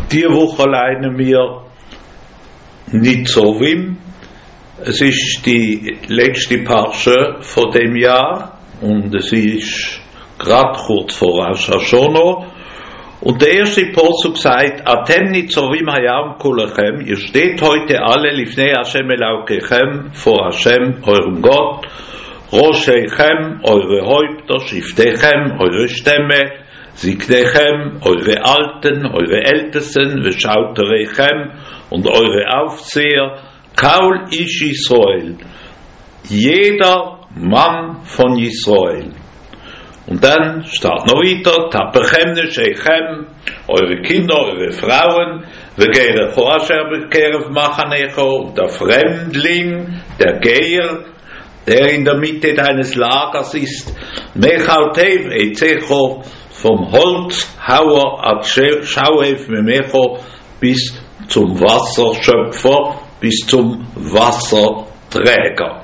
Diese Woche lernen wir Nitzovim. Es ist die letzte Parsche von dem Jahr und es ist gerade kurz vor Rosh Hashanah. Und der erste Posuk sagt: Atem Nitzovim hayam kulechem. Ihr steht heute alle lifnei Hashem Elokeichem, vor Hashem, eurem Gott. Rosheichem, eure Häupter, Shiftechem, eure Stämme, Siknechem, eure Alten, eure Ältesten, Veshauterechem und eure Aufseher, Kaul ish Israel, jeder Mann von Israel. Und dann steht noch weiter: Tapechem Nesheichem, eure Kinder, eure Frauen, Vegere Choasher Bekerev Machanecho, und der Fremdling, der Geher, der in der Mitte deines Lagers ist, Mechaltev Ezecho, vom Holzhauer ad Schauev Memecho bis zum Wasserschöpfer, bis zum Wasserträger.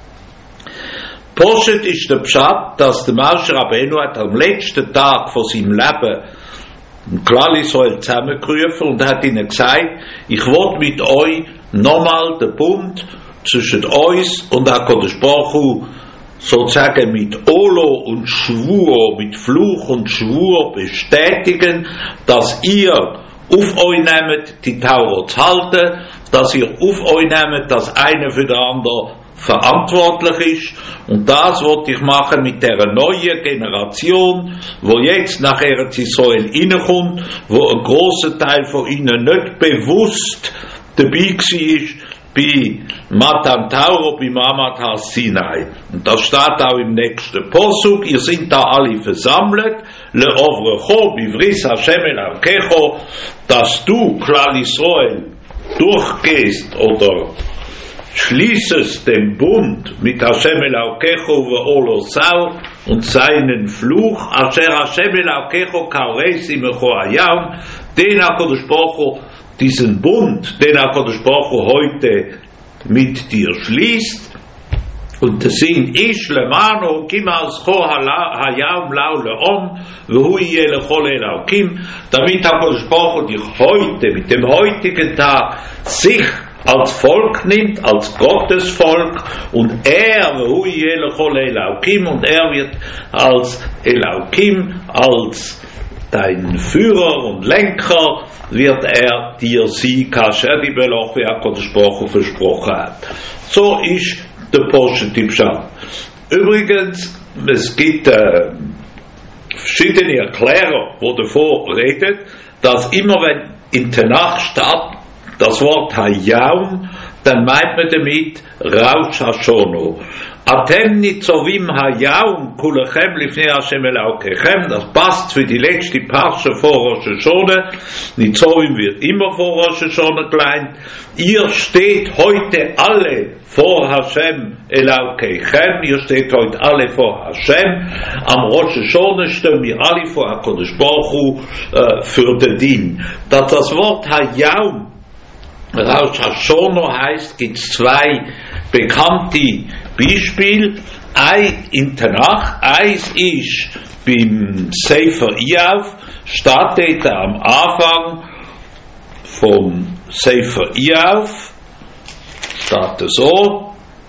Poshet ist der Pshat, dass der Moshe Rabbeinu hat am letzten Tag von seinem Leben im Klal Israel zusammengerufen und hat ihnen gesagt: Ich will mit euch nochmal den Bund zwischen uns und HaKadosh Baruch Hu sozusagen mit Olo und Schwur, mit Fluch und Schwur bestätigen, dass ihr auf euch nehmt, die Taura zu halten, dass ihr auf euch nehmt, dass einer für den anderen verantwortlich ist. Und das wollte ich machen mit der neuen Generation, wo jetzt nach Eretz Israel reinkommt, wo ein grosser Teil von ihnen nicht bewusst dabei war bei Matan Tauro, bei Mamad Har-Sinai. Und das steht auch im nächsten Posuk: Ihr seid da alle versammelt, le'ovrecho bivris Hashem Elokecho, dass du, Klal Israel, durchgehst oder schließest den Bund mit Hashem Elokecho ve'olosau und seinen Fluch, asher Hashem Elokecho kareis imecho hayam, den HaKadosh Baruch Hu, diesen Bund, den HaKadosh Baruch Hu heute mit dir schließt. Und der Sinn ist: Lemano kimas cho hayam lau leom vehu yeh lechol Elokim, damit HaKadosh Baruch Hu dich heute, mit dem heutigen Tag, sich als Volk nimmt, als Gottes Volk, und vehu yeh lechol Elokim, und wird als Elokim, als dein Führer und Lenker, wird dir sie kasher die Beloch, wie HaKadosh Baruch Hu versprochen hat. So ist der positive Pshat. Übrigens, es gibt verschiedene Erklärer, die davor reden, dass immer wenn in Tanach steht das Wort Hayam, dann meint man damit Rosh Hashanah. Atem Nitzovim Hayam kulechem lifnei Hashem Elokeichem. Das passt für die letzte Parsche vor Rosh Hashanah. Nitzovim wird immer vor Rosh Hashanah geleint. Ihr steht heute alle vor Hashem Elokeichem. Ihr steht heute alle vor Hashem. Am Rosh Hashanah stehen wir alle vor HaKadosh Baruch Hu für den Din. Dass das Wort Hayam Rosh Hashanah heißt, gibt es zwei bekannte Beispiele. Ein in Tanach, eins ist beim Sefer Iyov, steht am Anfang vom Sefer Iyov, steht so.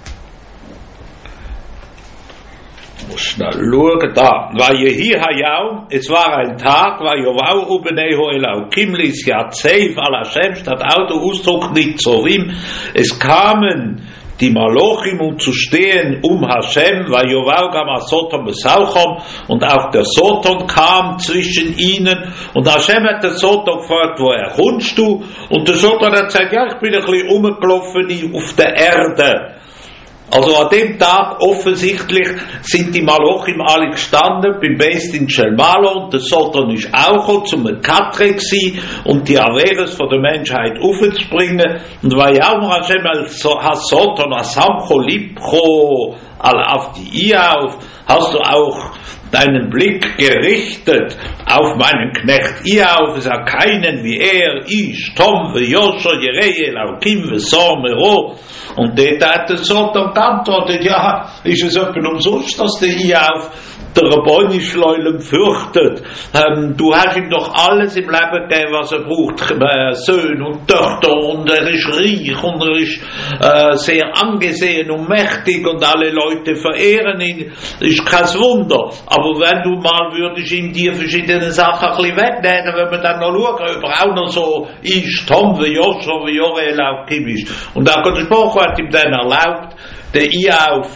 Muss schnell schauen, da. Vayehi hayam, es war ein Tag, vayovau ubeneho Elokim lis yatzev al Hashem, statt Ausdruck Nitzovim. Es kamen die Malochim, um zu stehen Hashem, vayovau gam asoton besauchom, und auch der Soton kam zwischen ihnen, und Hashem hat den Soton gefragt: Woher kommst du? Und der Soton hat gesagt: Ja, ich bin ein bisschen rumgelaufen auf der Erde. Also an dem Tag offensichtlich sind die Malochim alle gestanden beim Beis Din Shel Malo, und der Soton ist auch gekommen, zum Katre gsi und die Averes von der Menschheit aufzubringen. Und Vayam Hashem ha-Soton asamcho libcho al avdi Iyov, hast du auch deinen Blick gerichtet auf meinen Knecht Iyov, es hat keinen wie Ish Tom ve'Yosher Yerei Elokim ve'Sor Mero. Und dort hat der Soton geantwortet: Ja, ist es etwa umsonst, dass der Iyov der Rabboni Shloilem fürchtet. Du hast ihm doch alles im Leben gegeben, was er braucht, Söhne und Töchter, und er ist reich und er ist sehr angesehen und mächtig und alle Leute verehren ihn, ist kein Wunder. Aber wenn du mal würdest ihm die verschiedenen Sachen ein bisschen wegnehmen, wenn wir dann noch schauen, ob er auch noch so ist, Tom wie Joshua wie Jorel auch ist. Und auch der Spruch hat ihm dann erlaubt, den Iauf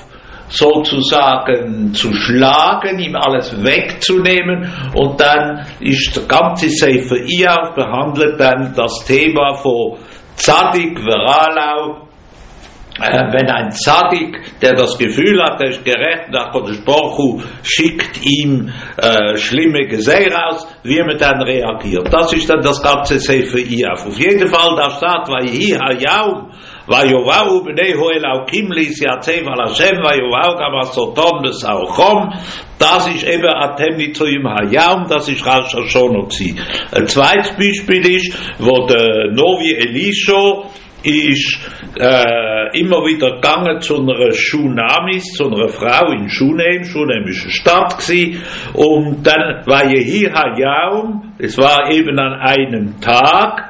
sozusagen zu schlagen, ihm alles wegzunehmen, und dann ist der ganze Sefer Iauf behandelt dann das Thema von Tzadik Veralau. Wenn ein Tzadik, der das Gefühl hat, er ist gerecht, der Kodesh Baruch Hu schickt ihm schlimme Gesehen raus, wie man dann reagiert. Das ist dann das ganze Sefer Iauf. Auf jeden Fall, da steht, Vayehi hayaum, Vayovau bnei Hoel Aukim lis Yatzev al Hashem, Vayovau gam asotom besauchom. Das ist eben Atem Nitzuyim Hayam, das ist Rosh Hashanah gewesen. Ein zweites Beispiel ist, wo der Novi Elisha ist immer wieder gegangen zu einer Shunamis, zu einer Frau in Shunem. Shunem ist eine Stadt gewesen. Und dann war Yehi Hayam, es war eben an einem Tag,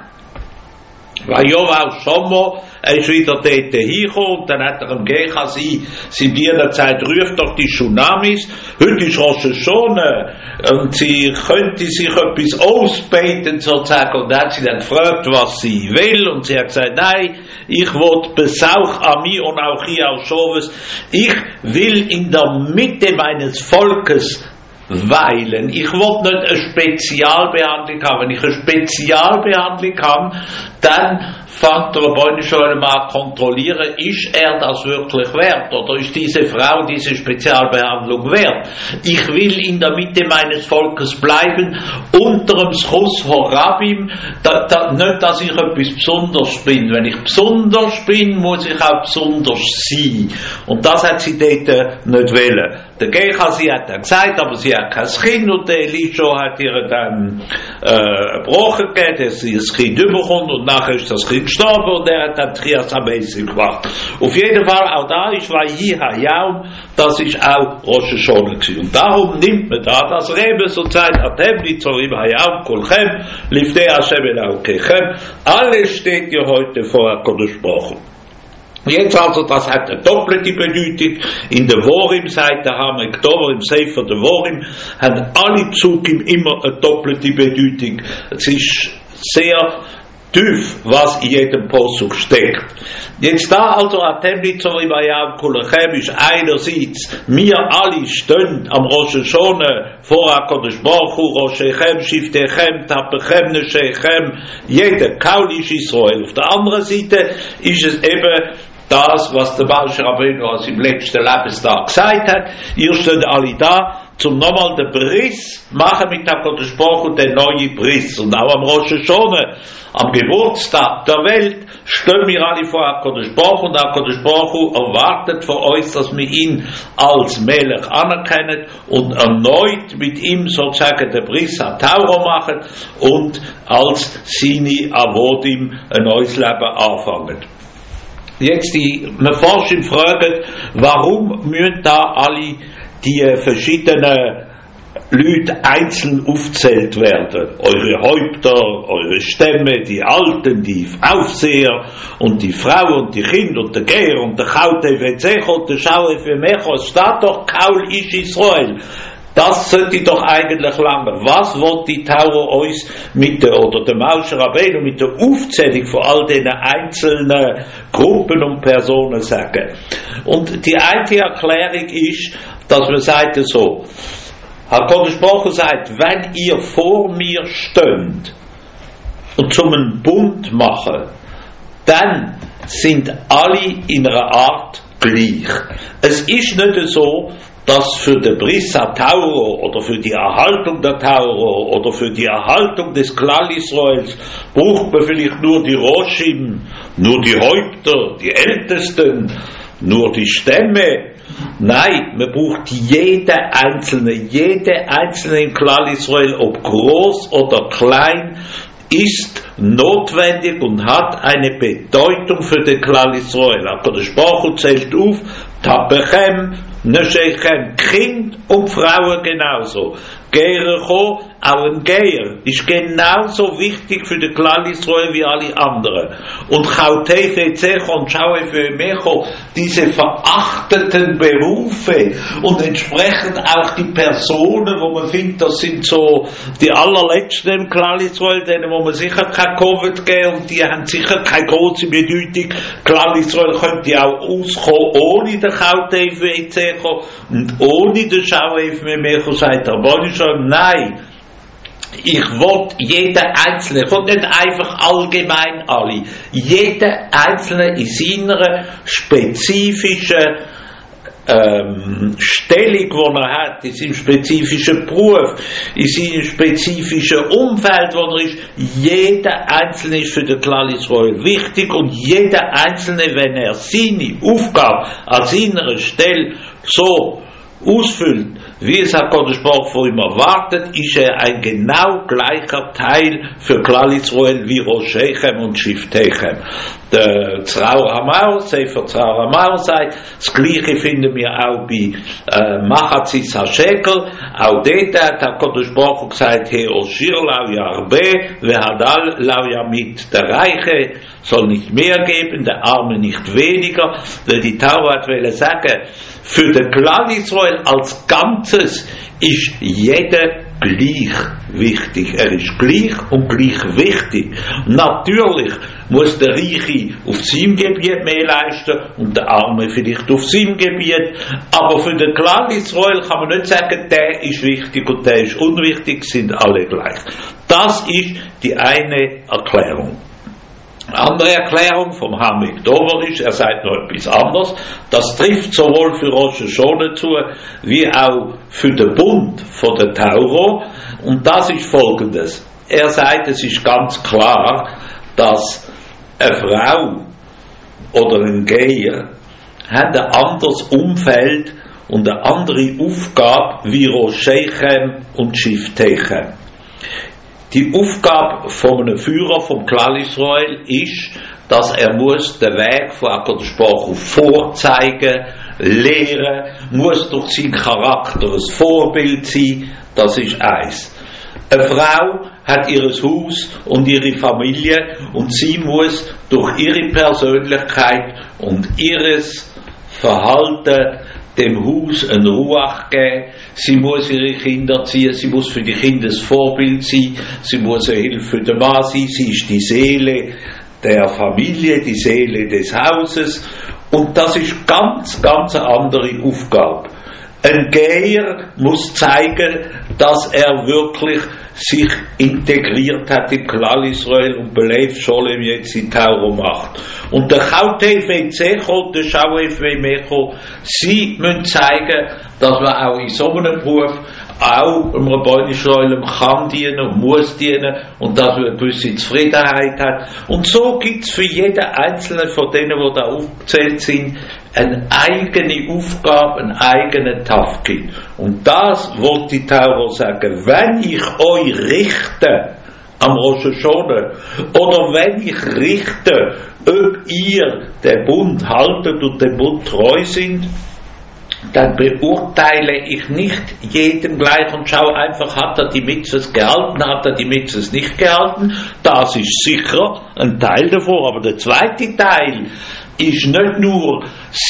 war Joval Shomo, er ist wieder dort hingekommen, und dann hat er ihm gegeben, sie Dienerzeit ruft doch die Shunamis, heute ist Rosh Hashanah, und sie könnte sich etwas ausbeten sozusagen, und dann hat sie dann gefragt, was sie will, und sie hat gesagt, nein, ich will Besauch Ami und auch hier aus Shoves, ich will in der Mitte meines Volkes weilen. Ich will nicht eine Spezialbehandlung haben. Wenn ich eine Spezialbehandlung habe, dann fängt der Rabboni schon mal kontrollieren, ist er das wirklich wert, oder ist diese Frau diese Spezialbehandlung wert? Ich will in der Mitte meines Volkes bleiben, unter dem Schus Horabim, nicht, dass ich etwas Besonderes bin. Wenn ich besonders bin, muss ich auch besonders sein. Und das hat sie dort nicht wollen. Der Gehazi hat dann gesagt, aber sie hat kein Kind, und der Elisha hat ihr dann gebrochen gegeben, dass sie das Kind überkommt, und nachher ist das Kind gestorben, und er hat dann Trias Amazing gemacht. Auf jeden Fall, auch da ist Vayehi Hayam, das ist auch Rosh Hashanah gewesen. Und darum nimmt man da das Rebe, so Zeit, Atem Nitzuyim Hayam Kolchem, Lifnei Hashem Elokechem, alles steht ja heute vor Kodesh Baruch Hu. Jetzt also, das hat eine doppelte Bedeutung. In der Worim-Seite haben wir Oktober im Sefer der Worim, haben alle Psukim immer eine doppelte Bedeutung. Es ist sehr tief, was in jedem Posuk steckt. Jetzt da also Atem Nitzuyim Hayam Kolchem ist einerseits, wir alle stehen am Rosh Hashanah vor HaKadosh Baruch Hu, Roshechem, Shiftechem, Tapechem, Neshechem, jeder Kaulisch Israel. Auf der anderen Seite ist es eben das, was der Moshe Rabbeinu aus im letzten Lebenstag gesagt hat. Ihr steht alle da, zum nochmal den Bris machen mit HaKadosh Baruch Hu, den neuen Bris. Und auch am Rosh Hashanah, am Geburtstag der Welt, stehen wir alle vor HaKadosh Baruch Hu, und HaKadosh Baruch Hu erwartet von uns, dass wir ihn als Melech anerkennen und erneut mit ihm sozusagen den Bris HaTorah machen und als Sini Avodim ein neues Leben anfangen. Jetzt man Forscher fragen, warum müssen da alle die verschiedenen Leute einzeln aufgezählt werden? Eure Häupter, eure Stämme, die Alten, die Aufseher und die Frau und die Kinder und der Geher und der Chaute Vetzech und der Schaue für Mecho. Es steht doch, Kaul ist Israel. Das sollte doch eigentlich lange. Was will die Torah uns mit der Moshe Rabbeinu mit der Aufzählung von all diesen einzelnen Gruppen und Personen sagen? Und die eine Erklärung ist, dass man sagt so, HaKadosh Baruch Hu sagt, wenn ihr vor mir steht und zum einen Bund machen, dann sind alle in einer Art gleich. Es ist nicht so, dass für den Bris HaTorah oder für die Erhaltung der Torah oder für die Erhaltung des Klal Israels braucht man vielleicht nur die Roshim, nur die Häupter, die Ältesten, nur die Stämme. Nein, man braucht jede einzelne im Klal Israel, ob groß oder klein, ist notwendig und hat eine Bedeutung für den Klal Israel. HaKadosh Baruch Hu zählt auf, Tapechem, Shechem, Kind und Frauen genauso. Geher kommen, auch ein Geher ist genauso wichtig für den Klal Israel wie alle anderen. Und Chautei Fezech und Schaue für Mecho, diese verachteten Berufe und entsprechend auch die Personen, wo man findet, das sind so die allerletzten im Klal Israel, denen wo man sicher kein Covid geben und die haben sicher keine große Bedeutung. Klal Israel könnte auch auskommen ohne den Chautei Fezech und ohne den Schaue für Mecho, sagt der Bonnischer. Nein, ich will jeden Einzelnen, ich will nicht einfach allgemein alle, jeder Einzelne in seiner spezifischen Stellung, die er hat, in seinem spezifischen Beruf, in seinem spezifischen Umfeld, wo er ist, jeder Einzelne ist für den Klal Israel wichtig und jeder Einzelne, wenn er seine Aufgabe an seiner Stelle so ausfüllt, wie es HaKadosh Baruch von ihm erwartet, ist er ein genau gleicher Teil für Klal Israel wie Rosh Shechem und Shiftechem. Der Tzraor Hamar, Sefer Tzraor Hamar sagt, das Gleiche finden wir auch bei Machatzis HaShekel. Auch dort hat HaKadosh Baruch Hu gesagt, He Oshir lau yarbe, vehadal lau yamit. Der Reiche soll nicht mehr geben, der Arme nicht weniger, weil die Torah hat sagen, für den Klal Israel als Ganzes ist jeder gleich wichtig. Er ist gleich und gleich wichtig. Natürlich muss der Reiche auf seinem Gebiet mehr leisten und der Arme vielleicht auf seinem Gebiet. Aber für den Klal Israel kann man nicht sagen, der ist wichtig und der ist unwichtig, sind alle gleich. Das ist die eine Erklärung. Eine andere Erklärung vom Hamik Dover ist, er sagt noch etwas anderes, das trifft sowohl für Rosh Hashanah zu, wie auch für den Bund von der Torah, und das ist folgendes. Er sagt, es ist ganz klar, dass eine Frau oder ein Geher hat ein anderes Umfeld und eine andere Aufgabe wie Rosh Shechem und Shiftechem. Die Aufgabe von einem Führer vom Klal Israel ist, dass er muss den Weg von HaKadosh Baruch Hu vorzeigen, lehren, muss durch seinen Charakter ein Vorbild sein, das ist eins. Eine Frau hat ihr Haus und ihre Familie und sie muss durch ihre Persönlichkeit und ihres Verhalten dem Haus eine Ruach geben, sie muss ihre Kinder ziehen, sie muss für die Kinder das Vorbild sein, sie muss eine Hilfe für den Mann sein, sie ist die Seele der Familie, die Seele des Hauses, und das ist ganz eine andere Aufgabe. Ein Geher muss zeigen, dass er wirklich sich integriert hat im Klal Israel und belebt Scholem jetzt die Torah macht. Und der Chautei Fezech und der Schaue für Mecho, sie müssen zeigen, dass man auch in so einem Beruf auch im Rabbeinu Israel kann dienen und muss dienen und dass man eine gewisse Zufriedenheit hat. Und so gibt es für jeden Einzelnen von denen, die da aufgezählt sind, eine eigene Aufgabe, einen eigenen Tafkid. Und das wollte die Torah sagen. Wenn ich euch richte am Rosh Hashanah oder wenn ich richte, ob ihr den Bund haltet und dem Bund treu sind, dann beurteile ich nicht jedem gleich und schaue einfach, hat er die Mitzvahs gehalten, hat er die Mitzvahs nicht gehalten. Das ist sicher ein Teil davon, aber der zweite Teil ist nicht nur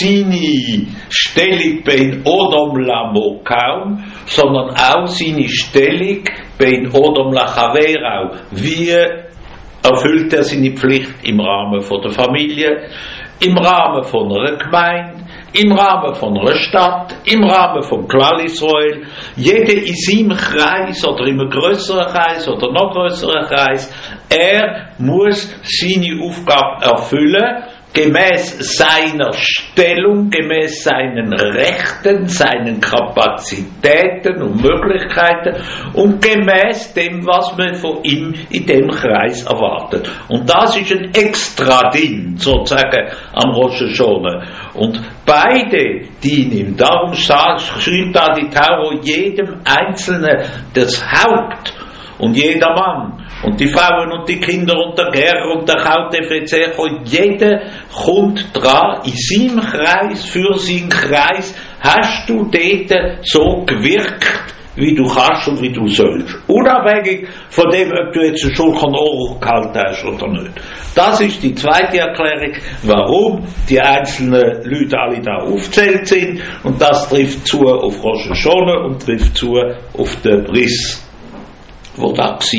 seine Stellung bei Odom Lamokau, sondern auch seine Stellung bei Odom Lachaverau. Wie erfüllt er seine Pflicht im Rahmen von der Familie, im Rahmen von einer Gemeinde, im Rahmen von einer Stadt, im Rahmen von Klal Israel, jeder in seinem Kreis oder in einem größeren Kreis oder noch größeren Kreis, er muss seine Aufgabe erfüllen, gemäß seiner Stellung, gemäß seinen Rechten, seinen Kapazitäten und Möglichkeiten und gemäß dem, was man von ihm in dem Kreis erwartet. Und das ist ein Extra-Ding, sozusagen, am Rosh Hashanah. Und beide dienen ihm. Darum schreibt da die Torah jedem Einzelnen das Haupt und jeder Mann und die Frauen und die Kinder und der Geher und der Chautei Fezech, jeder kommt dran in seinem Kreis, für seinen Kreis, hast du dort so gewirkt, wie du kannst und wie du sollst. Unabhängig von dem, ob du jetzt einen Schulchen Ohr gehalten hast oder nicht. Das ist die zweite Erklärung, warum die einzelnen Leute alle da aufgezählt sind. Und das trifft zu auf Rosh Hashanah und trifft zu auf den Bris, wo da war.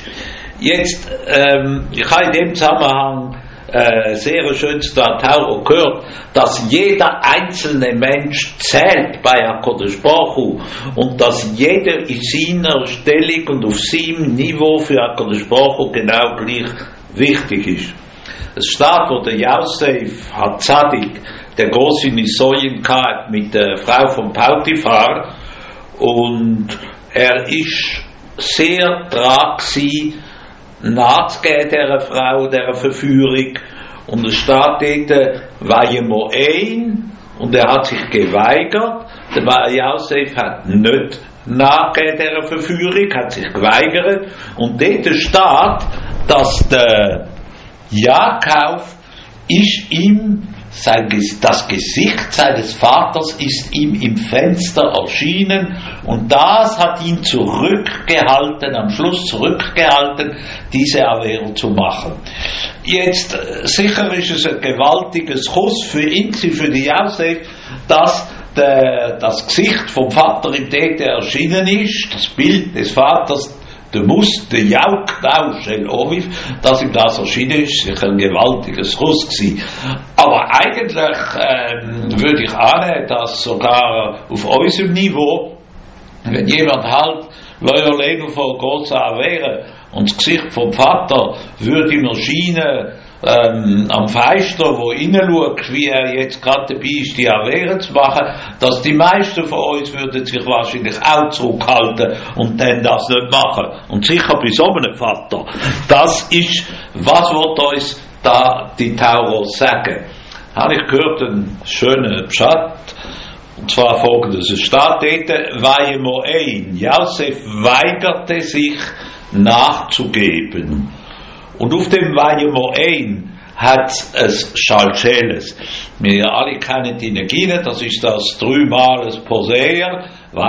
Jetzt, ich habe in dem Zusammenhang sehr schönes Tauro gehört, dass jeder einzelne Mensch zählt bei HaKadosh Baruch Hu und dass jeder in seiner Stellung und auf seinem Niveau für HaKadosh Baruch Hu genau gleich wichtig ist. Es steht, wo der Yosef HaTzadik, der große Nisoyen hatte mit der Frau von Potiphar, und er ist sehr dran gewesen, nachzugehen dieser Frau, dieser Verführung, und es steht dort, Vayemoein, und er hat sich geweigert. Der Yosef hat nicht nachgegeben dieser Verführung, hat sich geweigert, und dort steht, dass der Jakob ist ihm, das Gesicht seines Vaters ist ihm im Fenster erschienen, und das hat ihn zurückgehalten, am Schluss zurückgehalten, diese Erwehrung zu machen. Jetzt, sicher ist es ein gewaltiges Kuss für ihn, für die Yosef, dass das Gesicht vom Vater im Täter erschienen ist, das Bild des Vaters, der Jauk Shel Oviv, dass ihm das erschienen ist, sicher ein gewaltiges Kuss gewesen. Aber eigentlich würde ich annehmen, dass sogar auf unserem Niveau, wenn jemand halt loyal Leben von Gott wäre und das Gesicht vom Vater würde ihm erscheinen, am Feister, wo hineinschaut, wie er jetzt gerade dabei ist, die Avere zu machen, dass die meisten von uns würden sich wahrscheinlich auch zurückhalten und dann das nicht machen. Und sicher bei so einem Vater. Das ist, was wird uns da die Tauros sagen. Habe ich gehört, einen schönen Pschat, und zwar folgendes: Es steht dort, Vayemoein, Josef weigerte sich nachzugeben. Und auf dem Vayemoein hat es Schalcheles. Wir alle kennen die Negine, das ist das dreimales Poseer,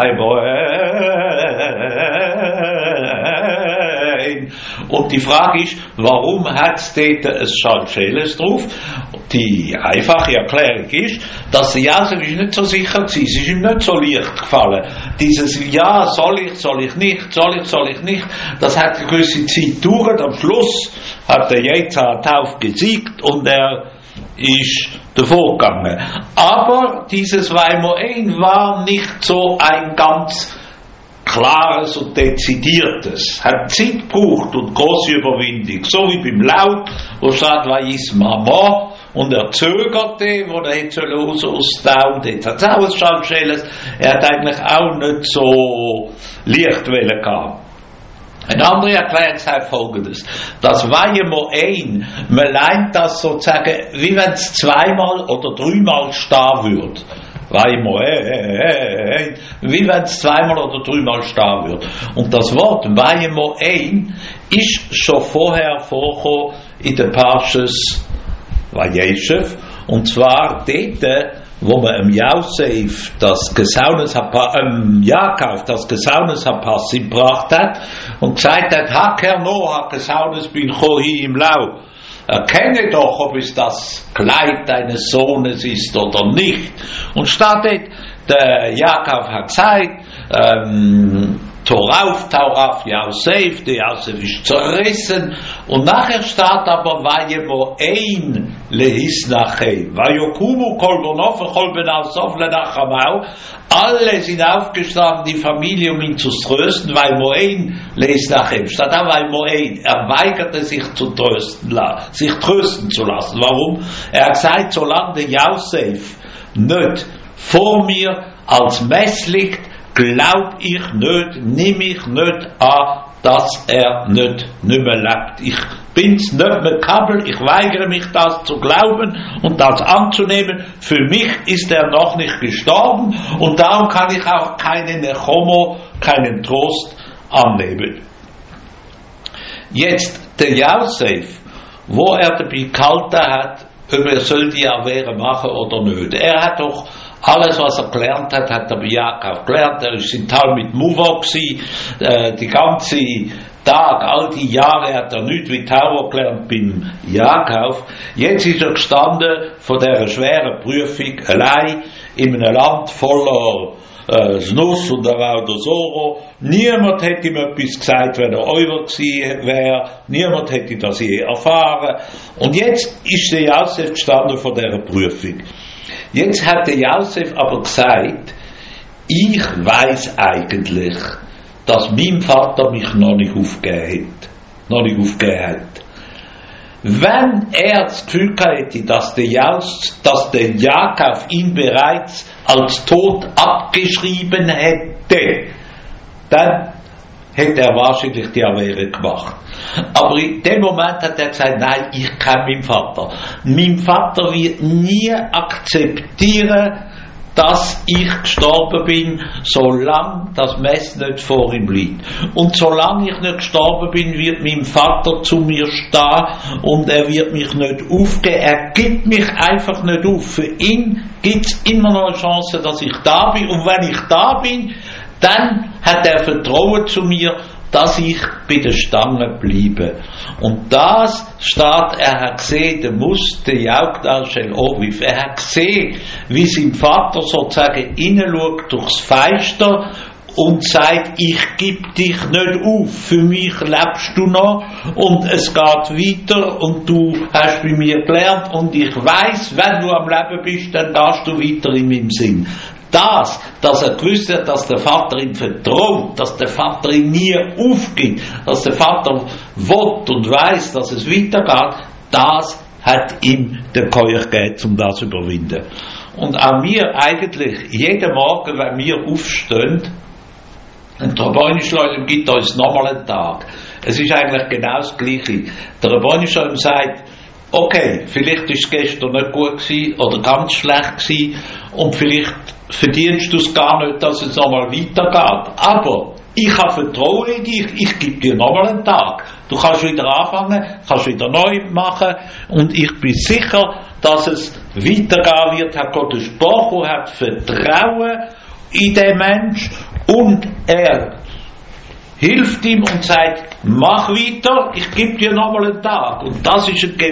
Vayemoein. Und die Frage ist, warum hat es dort ein Schalcheles drauf? Die einfache Erklärung ist, dass der Josef nicht so sicher war, es ist ihm nicht so leicht gefallen. Dieses Ja, soll ich nicht, das hat eine gewisse Zeit gedauert. Am Schluss hat der Jetzar Tauf gesiegt und er ist davor gegangen. Aber dieses Vayemoein war nicht so ein ganz klares und dezidiertes, hat Zeit gebraucht und große Überwindung, so wie beim Laut, wo steht Vayis Mama, und er zögerte, wo er hätte ausdauen, dort hat es auch ein Schalcheles, er hat eigentlich auch nicht so leicht wollen gehabt. Eine andere Erklärung sagt folgendes: Das Vayemoein, man leint das sozusagen, wie wenn es zweimal oder dreimal stehen würde. Vayemoein, wie wenn es zweimal oder dreimal stehen würde. Und das Wort Vayemoein ist schon vorher vorgekommen in den Parshas Vayeshev, und zwar dort, wo man Josef das Jakob das Gesaunesapassim gebracht hat und gesagt hat, Haker no, Hakesaunes bin Chohi im Lau. Erkenne doch, ob es das Kleid deines Sohnes ist oder nicht. Und statt der Jakob hat gesagt, Taurauf, Yosef, der Yosef ist zerrissen, und nachher steht aber Vayemoein lehisnachem, Vayokumu kol bonof kol benasof lenachamau, alle sind aufgestanden, die Familie, um ihn zu trösten, Vayemoein lehisnachem, statt da Vayemoein, er weigerte sich sich trösten zu lassen. Warum? Er hat gesagt, solange der Yosef nicht vor mir als Mess liegt, glaub ich nicht, nimm ich nicht an, dass er nicht mehr lebt. Ich bin's nicht mehr kabel, ich weigere mich, das zu glauben und das anzunehmen. Für mich ist er noch nicht gestorben, und darum kann ich auch keinen Nechomo, keinen Trost annehmen. Jetzt der Josef, wo er dabei gehalten hat, ob er soll die Avere machen oder nicht. Er hat doch Alles, was er gelernt hat, hat er bei Jakob gelernt. Er ist in Tal mit Muva gewesen, die ganze Tag, all die Jahre hat er nichts wie Tauer gelernt beim Jakob. Jetzt ist er gestanden vor dieser schweren Prüfung allein in einem Land voller Snus und da war der Soro. Niemand hätte ihm etwas gesagt, wenn er Eurer gewesen wäre. Niemand hätte das je erfahren. Und jetzt ist der Josef gestanden vor dieser Prüfung. Jetzt hat der Josef aber gesagt, ich weiß eigentlich, dass mein Vater mich noch nicht aufgegeben hat. Wenn er das Gefühl hätte, dass der Jakob ihn bereits als tot abgeschrieben hätte, dann hätte er wahrscheinlich die Avere gemacht. Aber in dem Moment hat er gesagt, nein, ich kenne meinen Vater. Mein Vater wird nie akzeptieren, dass ich gestorben bin, solange das Messer nicht vor ihm liegt. Und solange ich nicht gestorben bin, wird mein Vater zu mir stehen und er wird mich nicht aufgeben. Er gibt mich einfach nicht auf. Für ihn gibt es immer noch eine Chance, dass ich da bin. Und wenn ich da bin, dann hat er Vertrauen zu mir, dass ich bei der Stange bleibe. Und das steht, er hat gesehen, der musste Jaugdal Oviv. Er hat gesehen, wie sein Vater sozusagen hineinschaut durchs Fenster und sagt, ich geb dich nicht auf, für mich lebst du noch und es geht weiter und du hast bei mir gelernt und ich weiss, wenn du am Leben bist, dann darfst du weiter in meinem Sinn. Dass er gewusst hat, dass der Vater ihm vertraut, dass der Vater ihn nie aufgibt, dass der Vater will und weiss, dass es weitergeht, das hat ihm den Keuch gegeben, um das zu überwinden. Und auch wir eigentlich, jeden Morgen, wenn wir aufstehen, und der Rabboni gibt uns nochmal einen Tag. Es ist eigentlich genau das Gleiche. Der Rabboni sagt, okay, vielleicht ist es gestern nicht gut gewesen oder ganz schlecht gewesen und vielleicht verdienst du es gar nicht, dass es nochmal weitergeht. Aber ich habe Vertrauen in dich, ich gebe dir nochmal einen Tag. Du kannst wieder anfangen, kannst wieder neu machen und ich bin sicher, dass es weitergehen wird. Hat Gott gesprochen, hat Vertrauen in den Menschen und er hilft ihm und sagt, mach weiter, ich gebe dir nochmal einen Tag. Und das ist ein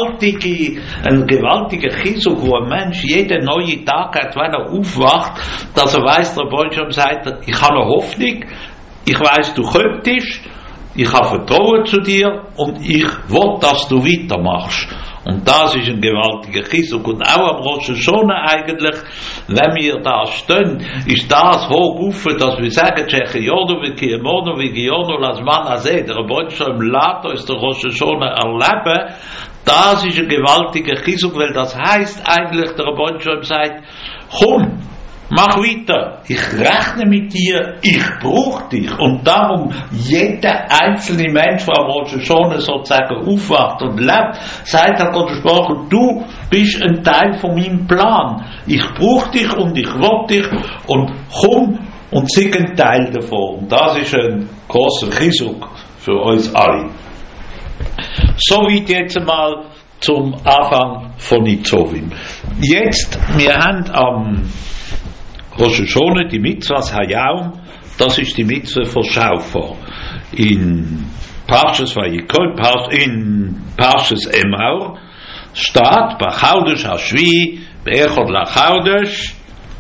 gewaltiger Chizuk, wo ein Mensch jeden neuen Tag hat, wenn er aufwacht, dass er weiss, der Bildschirm sagt, ich habe eine Hoffnung, ich weiss, du könntest, ich habe Vertrauen zu dir und ich will, dass du weitermachst. Und das ist ein gewaltiger Chizuk. Und auch am Rosh Hashanah eigentlich, wenn wir da stehen, ist das hoch auf, dass wir sagen, Chechiyono, Vikiemono, Vigiono, Lasman Azeh, der Rebbeinu lässt uns der Rosh Hashanah erleben. Das ist ein gewaltiger Chizuk, weil das heisst eigentlich, der Rebbeinu sagt, komm, mach weiter, ich rechne mit dir, ich brauche dich. Und darum, jeder einzelne Mensch, der am Rosh Hashanah sozusagen aufwacht und lebt, sagt er Gott gesprochen, du bist ein Teil von meinem Plan. Ich brauche dich und ich will dich und komm und sei ein Teil davon. Und das ist ein grosser Chizuk für uns alle. Soweit jetzt einmal zum Anfang von Nitzovim. Jetzt, wir haben am Rosh Hashanah die Mitzvahs Hayom, das ist die Mitzvah von Schaufer. In Parshas Vayikol, in Parshas Emor steht, B'chodesh Hashvi, B'echad LaChodesh,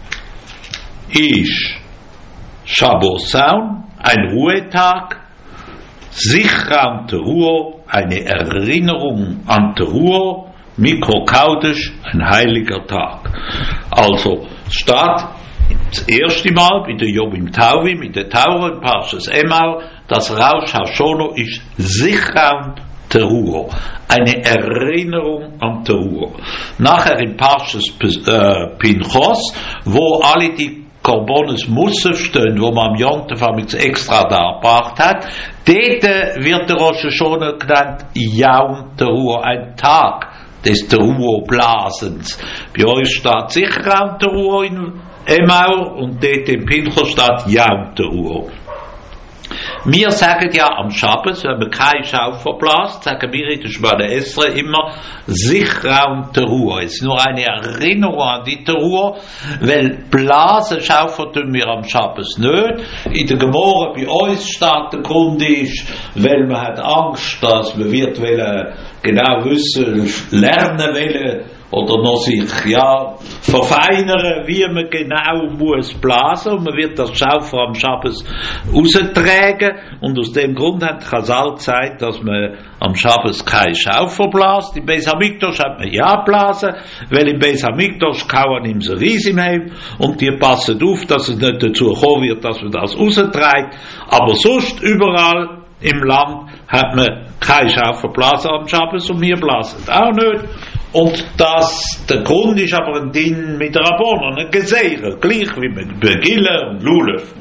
ist Shabbosaun, ein Ruhetag, Zichron Teruah, eine Erinnerung an Teruah, Mikro Kodesh, ein heiliger Tag. Also steht das erste Mal bei der Yom Tovim, in der Taura, in Parshas Emor, das Rosh Hashanah ist Zichron Teruah, eine Erinnerung an Teruah. Nachher in Parshas Pinchos, wo alle die Korbones Musaf stehen, wo man am Jontef extra dargebracht hat, dort wird der Rosh Hashanah genannt Yom Teruah, ein Tag des Teruah-Blasens. Bei euch steht Zichron Teruah in Emor und dort in Pinchos steht Yom Teruah. Wir sagen ja am Schabbos, wenn man kein Schaufer bläst, sagen wir in der Schmale Esra immer Sichraum Teruah. Es ist nur eine Erinnerung an die Teruah, weil Blasen, Schaufer tun wir am Schabbos nicht. In der Gemorre bei uns steht der Grund ist, weil man hat Angst, dass man wird genau wissen, lernen will, oder noch sich verfeinern, wie man genau muss blasen, und man wird das Schaufer am Schabbos raustragen, und aus dem Grund hat Chazal gesagt, dass man am Schabbos kein Schaufer bläst. Im Beis Hamikdash hat man ja blasen, weil im Beis Hamikdash kauen im Seris im Heim, und die passen auf, dass es nicht dazu kommen wird, dass man das rausträgt, aber sonst überall im Land hat man kein Schaufer blasen am Schabbos, und wir blasen auch nicht. Und der Grund ist aber ein Ding mit Rabbonon, ein Geseire, gleich wie mit Begille und Lulef.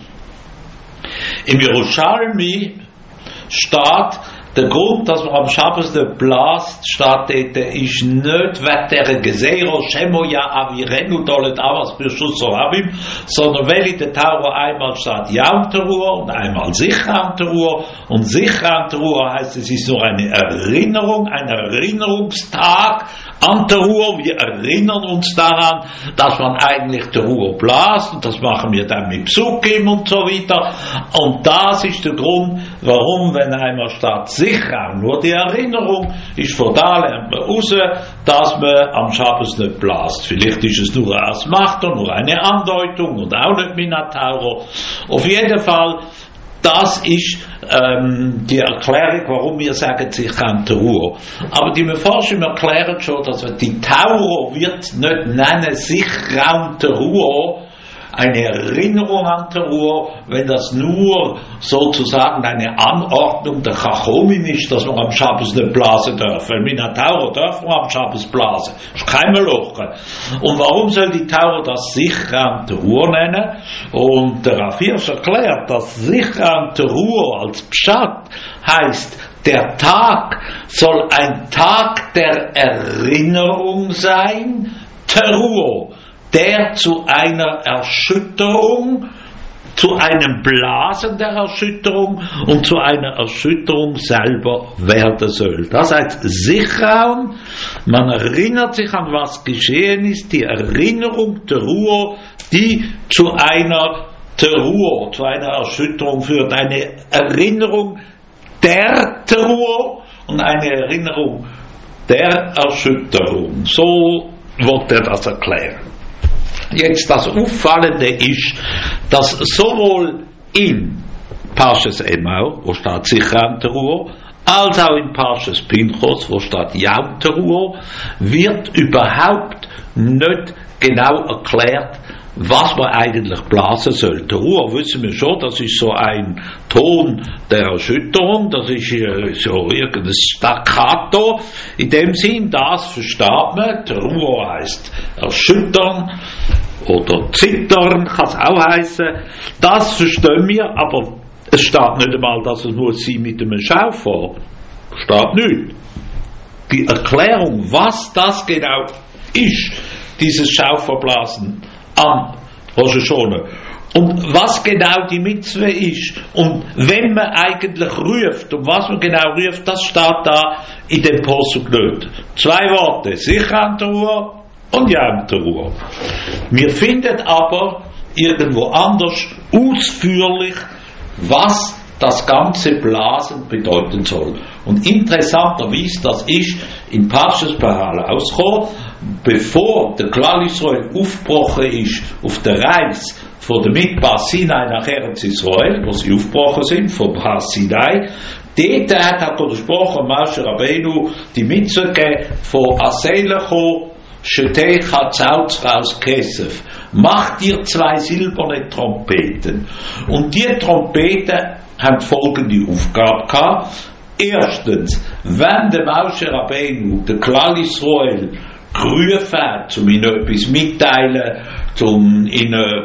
Im Yerushalmi steht, der Grund, dass man am Schabbos nicht bläst, steht dort, ist nicht wegen der Geseire, Shemo ja avirenu dolet avas birshus sohavim, sondern weil in der Taura einmal steht Yom Teruah und einmal Sichram Teruah, und Sichram Teruah heißt, es ist nur eine Erinnerung, ein Erinnerungstag an Teruah. Wir erinnern uns daran, dass man eigentlich Teruah bläst, und das machen wir dann mit Psukim und so weiter, und das ist der Grund, warum, wenn einmal steht Sichram, nur die Erinnerung ist, von da lernt man raus, dass man am Schabbos nicht bläst. Vielleicht ist es nur eine Asmachta, nur eine Andeutung und auch nicht Minatauro. Auf jeden Fall, das ist die Erklärung, warum wir sagen, Sichram Teruah. Aber die Mefarshim erklären schon, dass wir die Tauro wird nicht nennen Sichram Teruah, eine Erinnerung an Teruah, wenn das nur sozusagen eine Anordnung der Chachomim ist, dass man am Schabbos nicht blasen darf. Weil mit einer Taura darf man am Schabbos blasen. Das ist kein Meloche. Und warum soll die Taura das Sichram Teruah nennen? Und der Rav Hirsch erklärt, dass Sichram Teruah als Pshat heißt, der Tag soll ein Tag der Erinnerung sein, Teruah, der zu einer Erschütterung, zu einem Blasen der Erschütterung und zu einer Erschütterung selber werden soll. Das heißt Sichraum, man erinnert sich an was geschehen ist, die Erinnerung der Ruhe, die zu einer Teruah, zu einer Erschütterung führt, eine Erinnerung der Teruah und eine Erinnerung der Erschütterung. So wird er das erklären. Jetzt das Auffallende ist, dass sowohl in Parshas Emor, wo steht Sichram Teruah, als auch in Parshas Pinchos, wo steht Yom Teruah, wird überhaupt nicht genau erklärt, was man eigentlich blasen soll. Teruah wissen wir schon, das ist so ein Ton der Erschütterung, das ist so irgendein Staccato. In dem Sinn, das versteht man. Teruah heißt erschüttern oder zittern, kann es auch heißen. Das verstehen wir, aber es steht nicht einmal, dass es muss sein mit einem Schaufer. Steht nicht. Die Erklärung, was das genau ist, dieses Schauferblasen am Rosh Hashanah, und was genau die Mitzwe ist und wenn man eigentlich ruft und was man genau ruft, das steht da in dem Posuk nicht. 2 Worte, Sichram Teruah und Yom Teruah. Wir finden aber irgendwo anders ausführlich, was das ganze Blasen bedeuten soll. Und interessanterweise, das ist in Parshas Behar rausgekommen, bevor der Klal Israel aufgebrochen ist auf der Reise von der Midbar Sinai nach Eretz Israel, wo sie aufgebrochen sind, von Har Sinai, dort hat gesprochen, Moshe Rabbeinu die Mitzvah gegeben, von Aselecho Shetecha Zautz Kesef. Mach dir 2 silberne Trompeten. Und die Trompeten haben folgende Aufgabe gehabt. Erstens, wenn der Moshe Rabbeinu, der Klal Israel, gerufen hat, um ihnen etwas mitteilen, um ihnen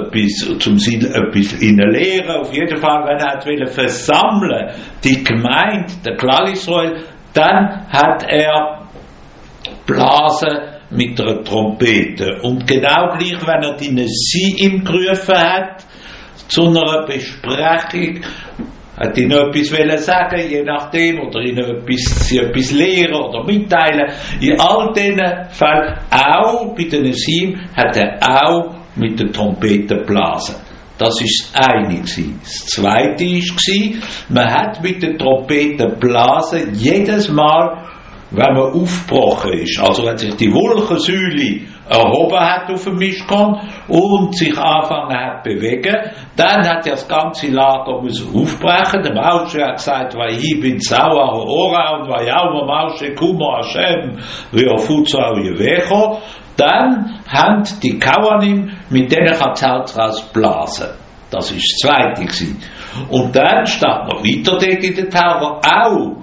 etwas lehren, auf jeden Fall, wenn er wollte versammeln, die Gemeinde, der Klal Israel, dann hat er blasen mit einer Trompete. Und genau gleich, wenn er die Nesim gerufen hat, zu einer Besprechung, Hat ihnen etwas sagen, je nachdem, oder ihnen sie etwas lehren oder mitteilen. In all diesen Fällen, auch bei den Sim, hat er auch mit der Trompete geblasen. Das war das eine. Das zweite war, man hat mit der Trompete geblasen, jedes Mal, wenn man aufgebrochen ist. Also wenn sich die Wolkensäule erhoben hat auf dem Mischkan und sich angefangen hat zu bewegen, dann hat ja das ganze Lager müssen aufbrechen. Der Moshe hat gesagt, weil ich bin sauer Ora und weil auch Moshe Kuma Hashem Riofuzau Jevecho. Dann haben die Kauanim mit denen Chatzalzras blasen. Das war das zweite. Und dann steht noch weiter dort in der Taube auch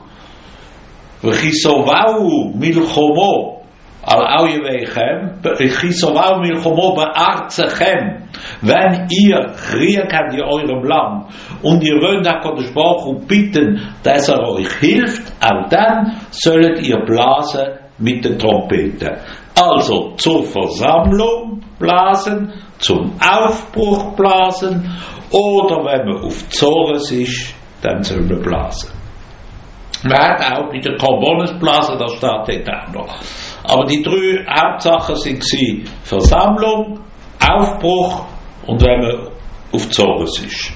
V'chisovau milchomo al Auyevechem, V'chisovau milchomo be'arzechem, wenn ihr Krieg habt in eurem Land und ihr wollt HaKadosh Baruch Hu bitten, dass euch hilft, auch dann sollt ihr blasen mit der Trompete. Also zur Versammlung blasen, zum Aufbruch blasen oder wenn man auf Zores ist, dann soll man blasen. Man hat auch mit der Korbones blasen, das steht dort auch noch. Aber die drei Hauptsachen waren Versammlung, Aufbruch und wenn man auf Zores ist.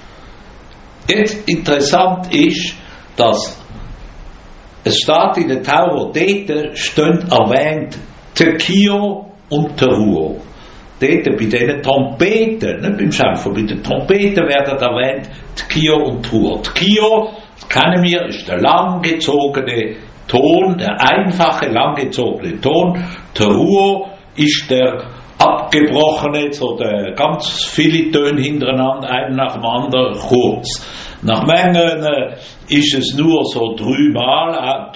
Jetzt interessant ist, dass es steht in der Tauro, dort stehen erwähnt Tekio und Teruo. Dort bei diesen Trompeten, nicht beim Schämpfen, bei den Trompeten werden erwähnt Tekio und Teruo. Tekio, das kennen wir, ist der langgezogene Ton, der einfache langgezogene Ton. Teruo ist der abgebrochene, so der ganz viele Töne hintereinander, einen nach dem anderen kurz. Nach Mengen ist es nur so dreimal,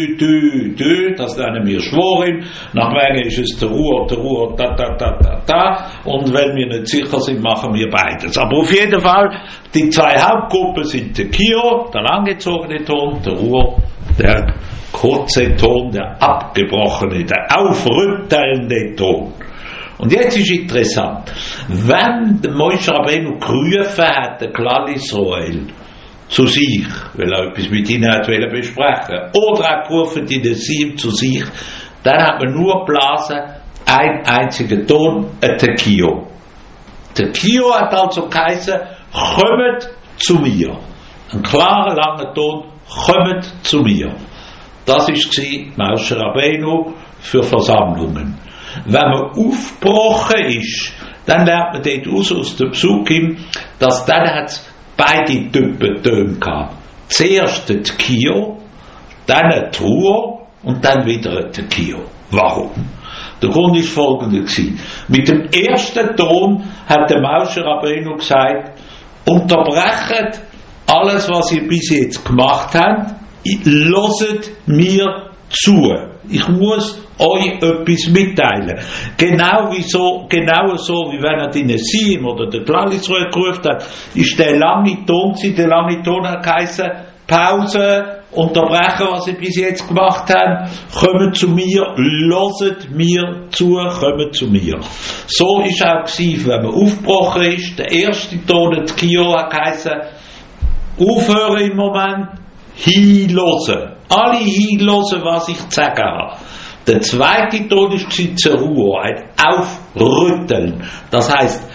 dü, das nennen wir Schworim. Nach Mengen ist es der Ruhe, da. Und wenn wir nicht sicher sind, machen wir beides. Aber auf jeden Fall, die zwei Hauptgruppen sind der Kio, der langgezogene Ton, der Ruhe, der kurze Ton, der abgebrochene, der aufrüttelnde Ton. Und jetzt ist interessant, wenn der Moshe Rabbeinu gerufen hat, der Klal Israel, zu sich, weil er etwas mit ihnen hat besprechen, oder er gerufen die Nesim zu sich, dann hat man nur geblasen, ein einziger Ton, ein Tekio. Tekio hat also geheißen, kommt zu mir. Ein klarer, langer Ton, kommt zu mir. Das war Moshe Rabbeinu für Versammlungen. Wenn man aufgebrochen ist, dann lernt man dort aus der Psukim, dass dann hat beide Typen Töne gehabt. Zuerst der Tekio, dann ein Truo und dann wieder ein Tekio. Warum? Der Grund ist folgender gewesen. Mit dem ersten Ton hat der Moshe Rabbeinu gesagt, unterbrechet alles, was ihr bis jetzt gemacht habt, hört mir zu. Ich muss euch etwas mitteilen. Genau so, wie wenn er die Nesim oder der Klal Israel gerufen hat, ist der lange Ton, hat geheißen, Pause, unterbrechen, was ihr bis jetzt gemacht habt, kommt zu mir, hört mir zu, kommt zu mir. So ist auch gewesen, wenn man aufgebrochen ist, der erste Ton, der Kio, hat geheißen, aufhören im Moment, hinhören. Alle hinhören, was ich zu sagen habe. Der zweite Ton war Zeruo, ein Aufrütteln. Das heisst,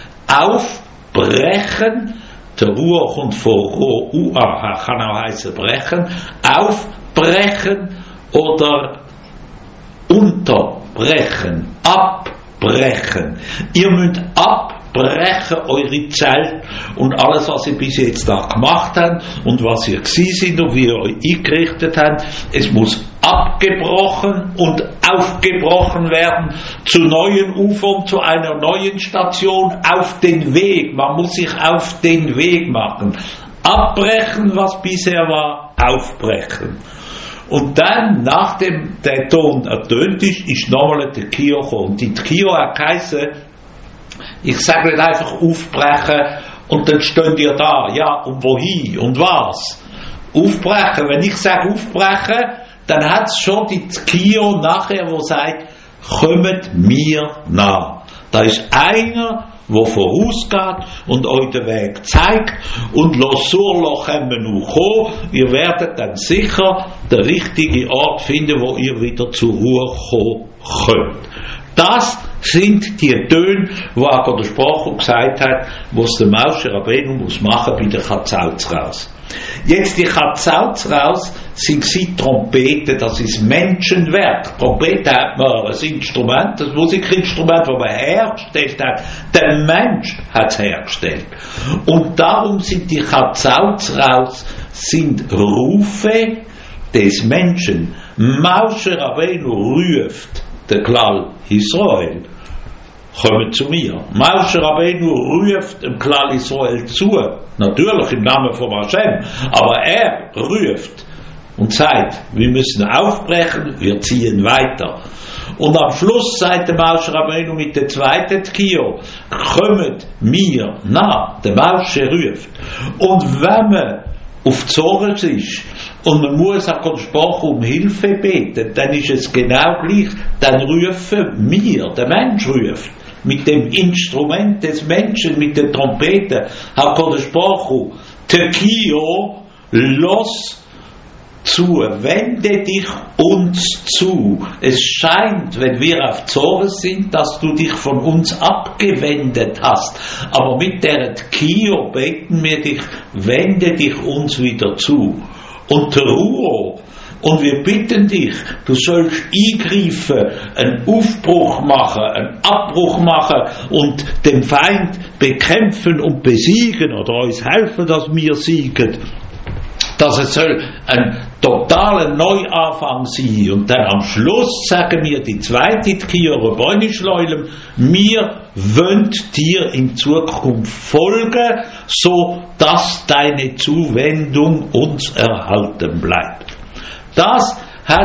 aufbrechen. Teruo kommt von Ro'ua, kann auch heißen brechen. Aufbrechen oder unterbrechen, abbrechen. Ihr müsst abbrechen eure Zelt und alles, was ihr bis jetzt da gemacht habt und was ihr gewesen seid und wie ihr euch eingerichtet habt. Es muss abgebrochen und aufgebrochen werden zu neuen Ufern, zu einer neuen Station, auf den Weg. Man muss sich auf den Weg machen. Abbrechen, was bisher war, aufbrechen. Und dann, nachdem der Ton ertönt ist nochmal der Tekio gekommen. Und die Tekio hat geheißen, ich sage nicht einfach aufbrechen und dann steht ihr da, ja, und wohin und was? Aufbrechen, wenn ich sage aufbrechen, dann hat es schon die Tekio nachher, wo sagt, kommt mir nach. Da ist einer wo vorausgeht und euch den Weg zeigt und Losurlo können noch kommen. Ihr werdet dann sicher den richtigen Ort finden, wo ihr wieder zur Ruhe kommen könnt. Das sind die Töne, wo auch der Sprache gesagt hat, was der Moshe Rabbeinu muss machen bei der Chatzalz raus. Jetzt die Chatzalz raus sind sie Trompeten, das ist Menschenwerk. Trompete hat man ein Instrument, das Musikinstrument, das man hergestellt hat. Der Mensch hat es hergestellt. Und darum sind die Chatzalz raus, sind Rufe des Menschen. Moshe Rabbeinu ruft der Klal Israel. Kommt zu mir. Moshe Rabbeinu ruft dem Klal Israel zu. Natürlich im Namen von Hashem. Aber er ruft und sagt, wir müssen aufbrechen, wir ziehen weiter. Und am Schluss sagt der Moshe Rabbeinu mit der zweiten Tkio, kommt mir nach, der Moshe ruft. Und wenn man auf Zores ist und man muss auch den Sprache um Hilfe beten, dann ist es genau gleich, dann rufen wir, der Mensch ruft, mit dem Instrument des Menschen, mit der Trompete, hat der Sprache, Tekio, los zu, wende dich uns zu. Es scheint, wenn wir auf Zores sind, dass du dich von uns abgewendet hast. Aber mit der Tkio beten wir dich, wende dich uns wieder zu. Und der Ruhe, und wir bitten dich, du sollst eingreifen, einen Aufbruch machen, einen Abbruch machen und den Feind bekämpfen und besiegen oder uns helfen, dass wir siegen. Dass es soll ein totaler Neuanfang sein. Und dann am Schluss sagen wir die zweite Tkio Rebbeinu-Schleulem, wir wollen dir in Zukunft folgen, so dass deine Zuwendung uns erhalten bleibt. Das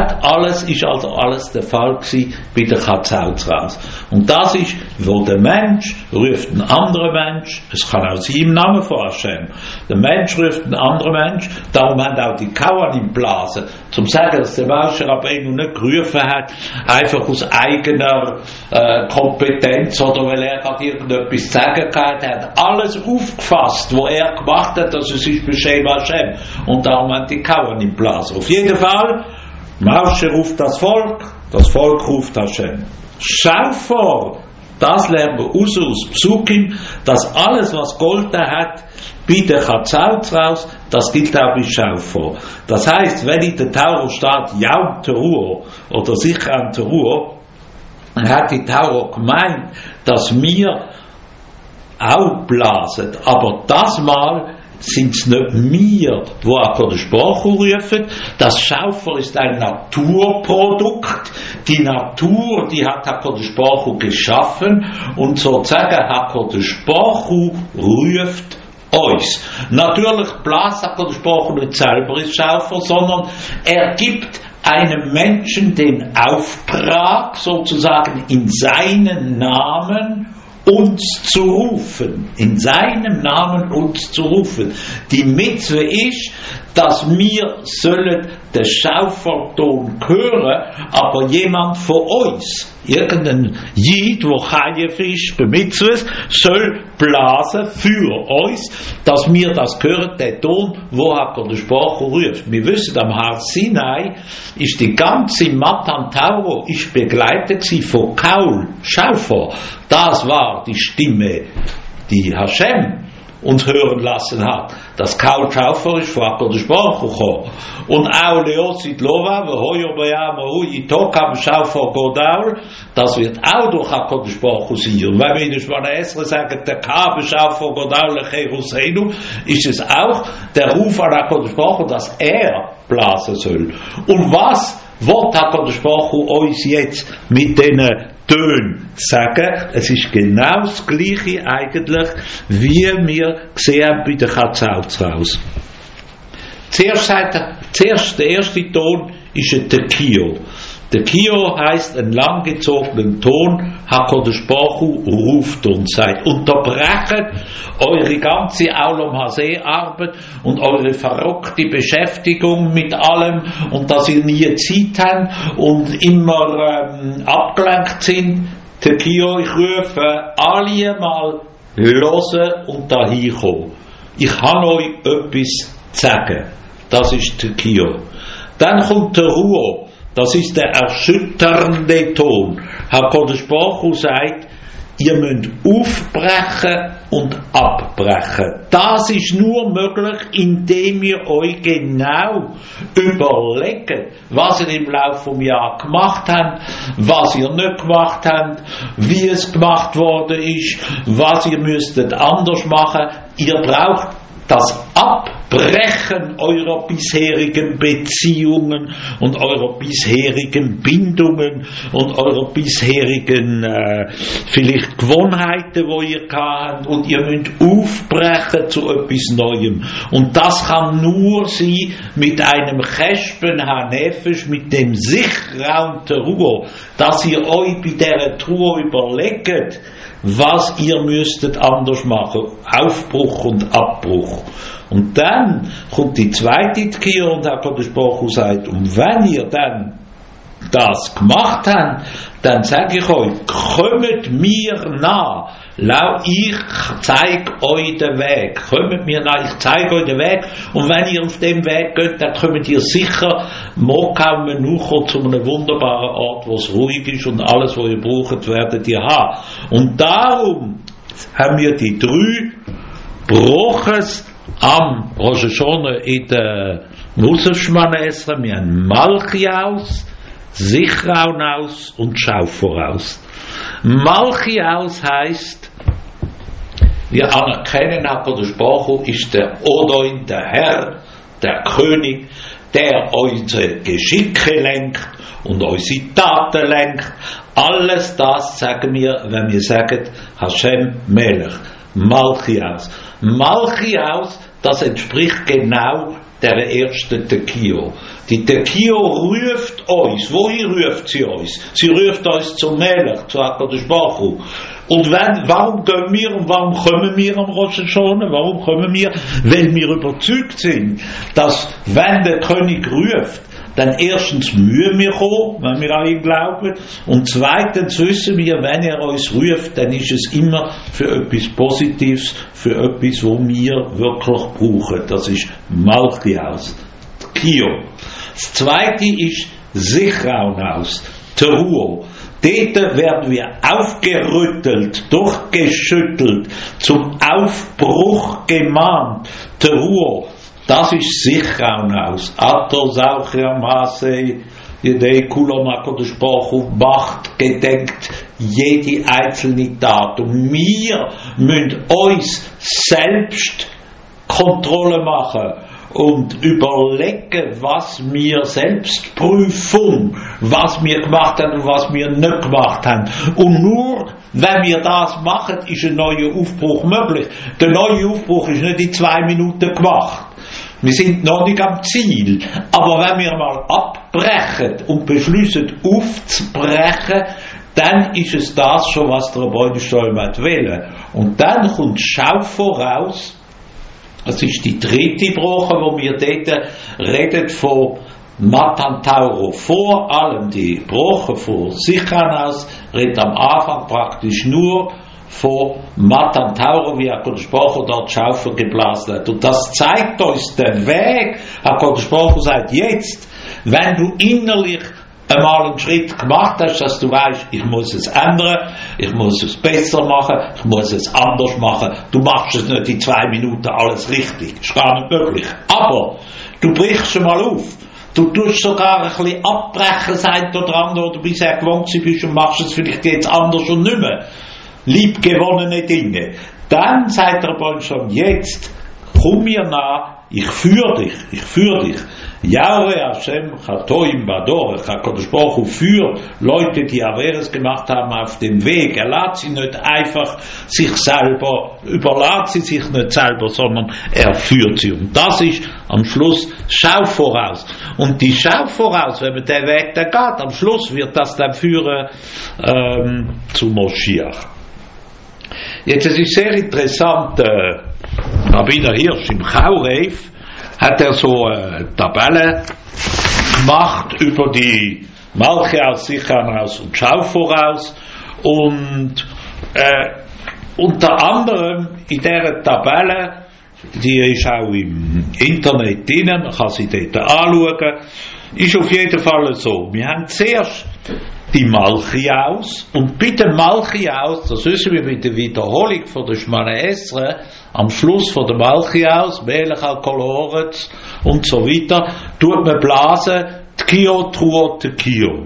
ist also alles der Fall gewesen bei der Chatzalz raus. Und das ist, wo der Mensch ruft einen anderen Mensch, es kann auch sein im Namen von Hashem, der Mensch ruft einen anderen Mensch, darum haben auch die Kauanim Blasen, zum sagen, dass der Moshe Rabbeinu nicht gerufen hat, einfach aus eigener Kompetenz oder weil er gerade irgendetwas zu sagen hat, er hat alles aufgefasst, was er gemacht hat, dass es ist Beshem Hashem, und darum haben die Kauanim Blasen. Auf jeden Fall, Moshe ruft das Volk ruft Hashem. Schau vor, das lernen wir aus Psukim, dass alles, was Golda hat, bei der Chatzalz raus, das gilt auch bei Schaufor. Das heißt, wenn in der Tauro steht, Yaum Teruah oder Sichran Teruah, dann hat die Tauro gemeint, dass wir auch blasen, aber das Mal sind es nicht wir, die auch der Sprache rufen. Das Schaufer ist ein Naturprodukt. Die Natur, die hat auch der Sprache geschaffen und sozusagen hat der Sprache ruft uns. Natürlich bläst auch der Sprache nicht selber ins Schaufer, sondern er gibt einem Menschen den Auftrag, sozusagen in seinen Namen uns zu rufen, in seinem Namen uns zu rufen. Die Mitzwe ist, dass wir sollen den Schauferton hören, aber jemand von uns, irgendein Jid, der Chayef ist, bei Mitzvahs, soll blasen für uns, dass wir das hören, den Ton, wo der Sprache ruft. Wir wissen, am Har Sinai ist die ganze Matan Tauro ist begleitet von Kaul, Schaufer. Das war die Stimme, die Hashem uns hören lassen hat. Das Kaul Schaufer ist von der Sprache gekommen. Und auch Leosid Lova, wo Hoyo Bayama Hui Tokam Schaufer Godaul, das wird auch durch der Sprache sein. Und wenn wir in der Schwana Esra sagen, der Kabe Schaufer Godaul Lecheruseinu, ist es auch der Ruf an der Sprache, dass er blasen soll. Und was wird der Sprache uns jetzt mit diesen Tönen sagen? Es ist genau das Gleiche eigentlich, wie wir gesehen bei der Chatzalz raus. Zuerst der erste Ton ist ein Tekio. Tekio heisst ein langgezogenen Ton, HaKadosh Baruch Hu ruft und sagt, unterbrechet eure ganze Aulam Haseh Arbeit und eure verrückte Beschäftigung mit allem und dass ihr nie Zeit habt und immer abgelenkt sind. Tekio, ich rufe alle mal hören und dahin kommen. Ich habe euch etwas zu sagen. Das ist Tekio. Dann kommt der Ruhe. Das ist der erschütternde Ton. Herr Kodesbachu sagt, ihr müsst aufbrechen und abbrechen. Das ist nur möglich, indem ihr euch genau überlegt, was ihr im Laufe des Jahres gemacht habt, was ihr nicht gemacht habt, wie es gemacht worden ist, was ihr müsstet anders machen. Ihr braucht das Abbrechen eurer bisherigen Beziehungen und eurer bisherigen Bindungen und eurer bisherigen vielleicht Gewohnheiten, die ihr habt, und ihr müsst aufbrechen zu etwas Neuem. Und das kann nur sein mit einem Cheshbon HaNefesh, mit dem Sichraum der Ruhe, dass ihr euch bei dieser Truhe überlegt, was ihr müsstet anders machen. Aufbruch und Abbruch. Und dann kommt die zweite Tkia und Herr Kodesbachu sagt, und wenn ihr dann das gemacht habt, dann sage ich euch, kommt mir nah. Ich zeige euch den Weg. Kommt mir nach, ich zeige euch den Weg. Und wenn ihr auf dem Weg geht, dann kommt ihr sicher morgen noch zu einem wunderbaren Ort, wo es ruhig ist und alles, was ihr braucht, werdet ihr haben. Und darum haben wir die 3 Broches am Rosh Hashanah in der Musafshmana Esra. Wir haben Malchiaus, Sichraus und Schauvoraus. Malchiaus heisst, wir anerkennen, Herr Kodesbachu ist der Odoin, der Herr, der König, der unsere Geschicke lenkt und unsere Taten lenkt. Alles das sagen wir, wenn wir sagen Hashem Melech, Malchiaus. Malchiaus, das entspricht genau der ersten Tekio. Die Tekio ruft uns. Wohin ruft sie uns? Sie ruft uns zum Melech, zu HaKadosh-Baruch-Hu. Und warum gehen wir und warum kommen wir am Rosh Hashanah? Warum kommen wir? Weil wir überzeugt sind, dass wenn der König ruft, dann erstens müssen wir kommen, wenn wir an ihn glauben, und zweitens wissen wir, wenn er uns ruft, dann ist es immer für etwas Positives, für etwas, was wir wirklich brauchen. Das ist Malchiaus, Kio. Das zweite ist Sichraus, Teruo. Dort werden wir aufgerüttelt, durchgeschüttelt, zum Aufbruch gemahnt. Teruo. Das ist Sichraus. Atos auch Masse, jede Kulon HaKadosh-Baruch-Hu macht, gedenkt jede einzelne Tat. Und wir müssen uns selbst Kontrolle machen und überlegen, was wir Selbstprüfung, was wir gemacht haben und was wir nicht gemacht haben. Und nur wenn wir das machen, ist ein neuer Aufbruch möglich. Der neue Aufbruch ist nicht in 2 Minuten gemacht. Wir sind noch nicht am Ziel. Aber wenn wir mal abbrechen und beschließen aufzubrechen, dann ist es das schon, was der Rebbeinu will. Und dann kommt Schau voraus. Das ist die 3. Broche, wo wir dort reden von Matan Tauro. Vor allem die Broche von Sichraus redet am Anfang praktisch nur von Matan Tauro, wie HaKadosh-Baruch dort Schaufer geblasen hat. Und das zeigt uns den Weg. HaKadosh-Baruch sagt, jetzt, wenn du innerlich einmal einen Schritt gemacht hast, dass du weißt, ich muss es ändern, ich muss es besser machen, ich muss es anders machen. Du machst es nicht in 2 Minuten alles richtig. Das ist gar nicht möglich. Aber du brichst schon mal auf. Du tust sogar ein bisschen abbrechen, sein oder andere, oder du bisher gewohnt bist und machst es vielleicht jetzt anders und nicht mehr. Liebgewonnene Dinge. Dann sagt der Rebbeinu schon, jetzt komm mir nah, ich führe dich. Yahweh Hashem Chatoim Badorech, HaKadosh-Baruch-Hu führt Leute, die Averes gemacht haben, auf dem Weg. Er lässt sie nicht einfach sich selber, überlässt sie sich nicht selber, sondern er führt sie. Und das ist am Schluss Schau voraus. Und die Schau voraus, wenn man den Weg dann geht, am Schluss wird das dann führen zu Moschiach. Jetzt, es ist sehr interessant, Rabbiner Hirsch im Chaureif hat er so eine Tabelle gemacht über die Malchiaus, Sichraus und Schau voraus, Und unter anderem in dieser Tabelle, die ist auch im Internet drin, man kann sie dort anschauen, ist auf jeden Fall so. Wir haben zuerst die Malchiaus, und bei der Malchiaus, das wissen wir mit der Wiederholung von der Shemona Esrei, am Schluss von der Malchiaus, Melech al-Kol-Haaretz und so weiter, tut man blasen, Tkio, Truo, Tekio.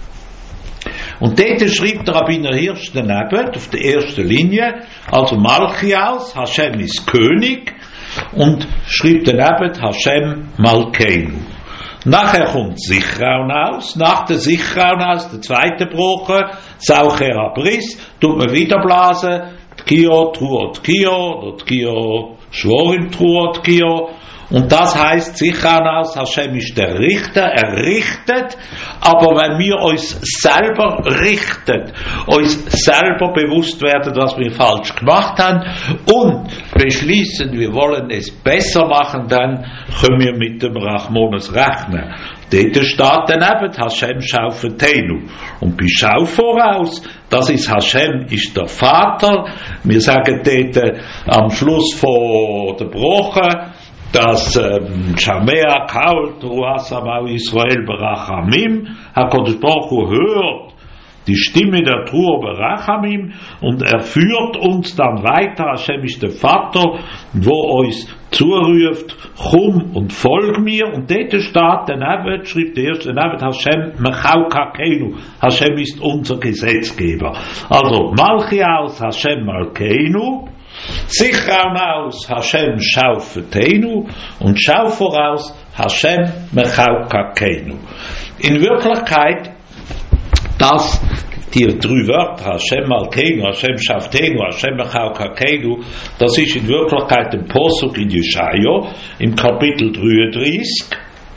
Und dort schreibt der Rabbiner Hirsch daneben, auf der ersten Linie, also Malchiaus, Hashem ist König, und schreibt daneben Hashem Malkeinu. Nachher kommt Sichraun aus, nach der Sichraun aus, der zweite Broche, Saucher Abris, tut man wieder blasen, Tkio, Truo, Tkio, oder Tkio, Schworim, Truo, Tkio. Und das heißt, Sichraun aus, Hashem ist der Richter, er richtet, aber wenn wir uns selber richten, uns selber bewusst werden, was wir falsch gemacht haben und beschließen, wir wollen es besser machen, dann können wir mit dem Rachmones rechnen. Dort steht daneben Hashem Schaufetenu. Und bei Schau voraus, das ist Hashem, ist der Vater. Wir sagen dort am Schluss von der Broche, dass Shamea Kaul Truasamau Israel Berachamim, HaKadosh Baruch Hu hört die Stimme der Truo Berachamim und er führt uns dann weiter. Hashem ist der Vater, wo uns zuruft, komm und folg mir. Und dort steht daneben, schreibt der erste daneben, Hashem Mechau Kakenu, Hashem ist unser Gesetzgeber. Also Malchiaus Hashem Malkeinu, Sichraun aus Hashem Schaufetenu und Schau voraus Hashem Mechau Kakenu. In Wirklichkeit, dass die drei Wörter Hashem Malkeinu, Hashem Schaufetenu, Hashem Mechau Kakenu, das ist in Wirklichkeit ein Posuk in Jesaja im Kapitel 33,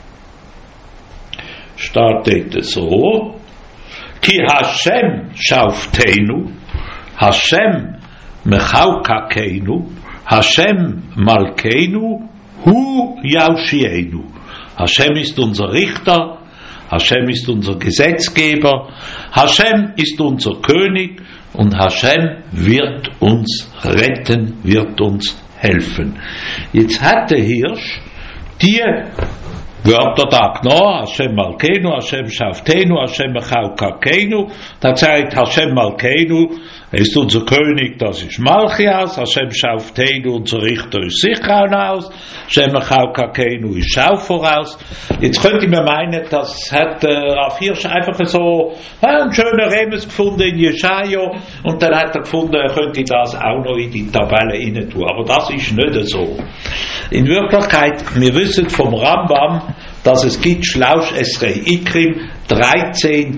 steht dort so: Ki Hashem Schaufetenu, Hashem Mechau Kakenu, Hashem Malkeinu, Hu Yaushienu. Hashem ist unser Richter, Hashem ist unser Gesetzgeber, Hashem ist unser König und Hashem wird uns retten, wird uns helfen. Jetzt hat der Hirsch die Wörter da genommen, Hashem Malkeinu, Hashem Schaufetenu, Hashem Mechau Kakenu, da sagt Hashem Malkeinu, er ist unser König, das ist Malchias, Hashem Schaufetenu, unser Richter ist Sichraun aus, Hashem Mechau Kakenu ist Schau voraus. Jetzt könnte man meinen, das hat Rav Hirsch einfach so einen schönen Remes gefunden in Jesaja und dann hat er gefunden, er könnte das auch noch in die Tabelle rein tun. Aber das ist nicht so. In Wirklichkeit, wir wissen vom Rambam, dass es gibt Schlauch Esrei Ikrim 13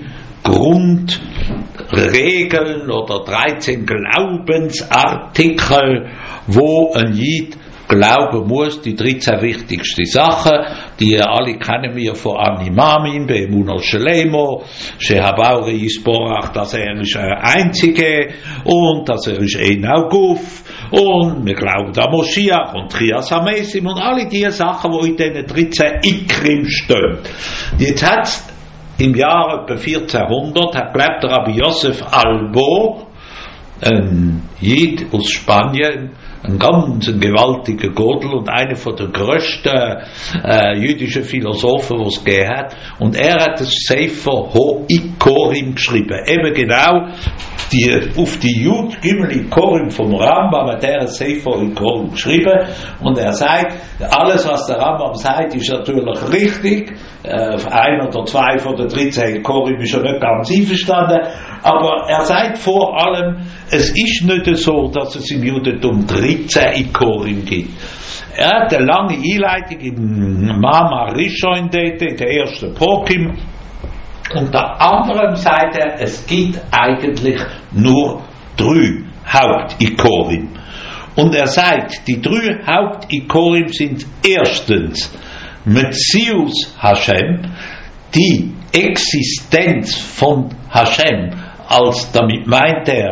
Grundregeln oder 13 Glaubensartikel, wo ein Jid glauben muss, die 13 wichtigsten Sachen, die alle kennen wir von Animamin, Be'emunah Shelemo, Shehabaure Yisborach, dass er ist der Einzige und dass er ist Ein Auguf und wir glauben an Moschiach und Trias Hamesim und alle diese Sachen, die in diesen 13 Ikrim stehen. Jetzt hat's im Jahr etwa 1400 hat gelebt der Rabbi Yosef Albo, ein Jid aus Spanien, ein ganz gewaltiger Godel und einer von der größten jüdischen Philosophen, die es gegeben hat. Und er hat das Sefer Ho-Ikorim geschrieben. Eben genau auf die Jud Gimel-Ikorim vom Rambam hat er ein Sefer Ho-Ikorim geschrieben. Und er sagt, alles was der Rambam sagt, ist natürlich richtig. Ein oder zwei von den 13 Ikorim ist ja nicht ganz einverstanden. Aber er sagt vor allem, es ist nicht so, dass es im Judentum 13 Ikorim gibt. Er hat eine lange Einleitung in Mama Rishon, in der ersten Prokim. Und der anderen sagt er, es gibt eigentlich nur 3 Hauptikorim. Und er sagt, die 3 Hauptikorim sind erstens Metzius Hashem, die Existenz von Hashem, als damit meint er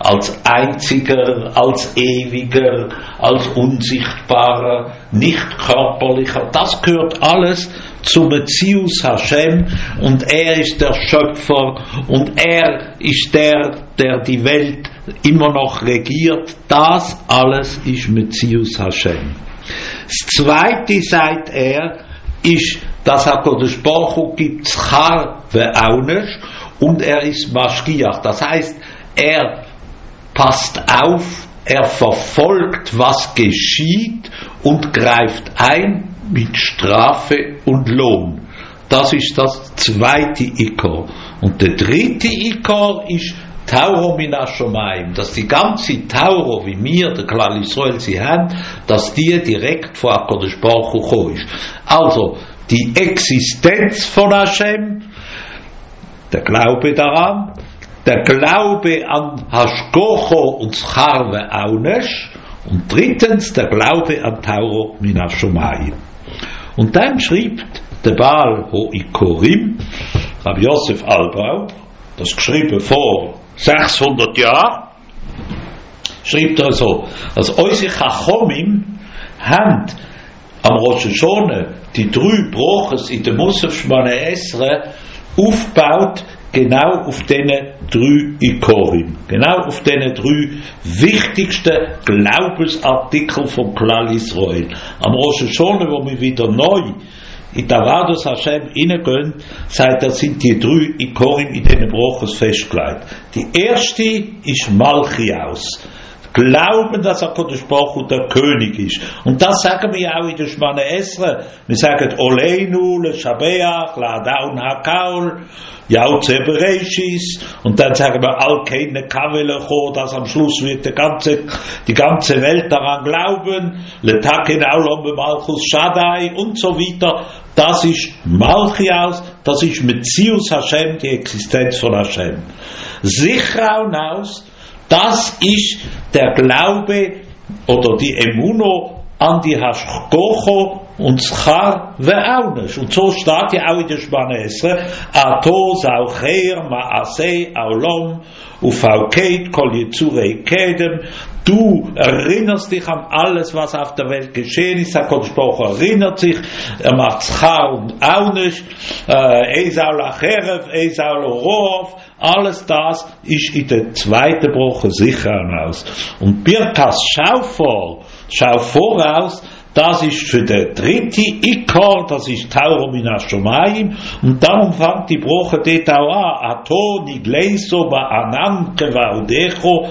als einziger, als ewiger, als unsichtbarer, nicht körperlicher. Das gehört alles zum Metzius Hashem und er ist der Schöpfer und er ist der die Welt immer noch regiert. Das alles ist Metzius Hashem. Das Zweite, sagt er, ist, dass HaKadosh Baruch Hu gibt Schar ve'Aunesh und er ist Maschgiach. Das heißt, er passt auf, er verfolgt, was geschieht und greift ein mit Strafe und Lohn. Das ist das zweite Ikor. Und der dritte Ikor ist Tauro min Hashomayim, dass die ganze Tauro, wie wir, der Klal Yisrael, sie haben, dass die direkt von HaKadosh Baruch Hu gekommen ist. Also, die Existenz von Hashem, der Glaube daran, der Glaube an Hashgocho und Schar ve'Aunesh und drittens der Glaube an Tauro min Hashomayim. Und dann schreibt der Baal HaIkorim, Rabbi Yosef Albrau, das geschrieben vor 600 Jahren, schreibt er so, dass unsere Chachomim haben am Rosh Hashanah die 3 Broches in der Musaf Shmona Esrei aufgebaut, genau auf diesen 3 Ikorim, genau auf diesen 3 wichtigsten Glaubensartikel von Klal Yisrael. Am Rosh Hashanah, wo wir wieder neu in Tavados Hashem hineingehen, sagt er, sind die 3 Ikorim in diesen Broches festgelegt. Die erste ist Malchiaus. Glauben, dass HaKadosh Baruch Hu der König ist. Und das sagen wir auch in der Shmona Esrei. Wir sagen Oleinu, Leshabeach, La'adaun HaKaol, Yautze Bereshis, und dann sagen wir Al-Keine Kavelecho, dass am Schluss wird die ganze Welt daran glauben, Letaken Aulam Malchus Shaddai und so weiter. Das ist Malchiaus, das ist Metzius Hashem, die Existenz von Hashem. Sichraus, das ist der Glaube oder die Emuno an die Hashgocho und Schar ve'Aunesh. Und so steht ja auch in der Shmona Esrei, Ato Zaucher Ma'asei Aulam Ufaukeit Kol Yitzurei Kedem. Du erinnerst dich an alles, was auf der Welt geschehen ist. HaKadosh Baruch Hu erinnert sich, er macht Schar und Aunesh, Esau Lacherev, Esau Lorov. Alles das ist in der zweiten Woche sicher aus. Und Birkas schau voraus, das ist für den dritte Ikor, das ist Tauro min Hashomayim, und darum fängt die Woche dort auch an, Ato nigleiso ba'anam kevaudecho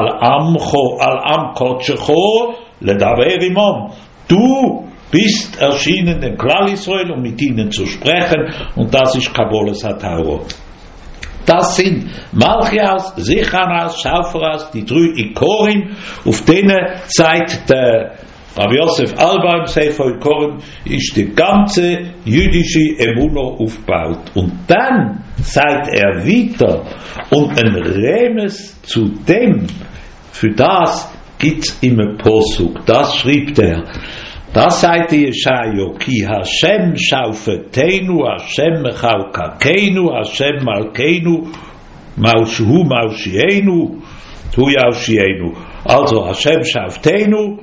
al am kotschecho ledaver imom. Du bist erschienen dem Klal Yisrael, um mit ihnen zu sprechen, und das ist Kabbalas HaTauro. Das sind Malchiaus, Sichanaus, Schauforaus, die 3 Ikorim, auf denen seit der Rabbi Yosef Alba im Sefer Ikorim ist die ganze jüdische Emuno aufgebaut. Und dann sagt er weiter, und ein Remes zu dem, für das gibt's im Posuk, das schreibt er. Das sagt Jeschajo, ki Hashem shaufeteinu, Hashem mechalkakeinu, Hashem malkeinu, maushu maushienu, hu yaushienu. Also Hashem shaufeteinu,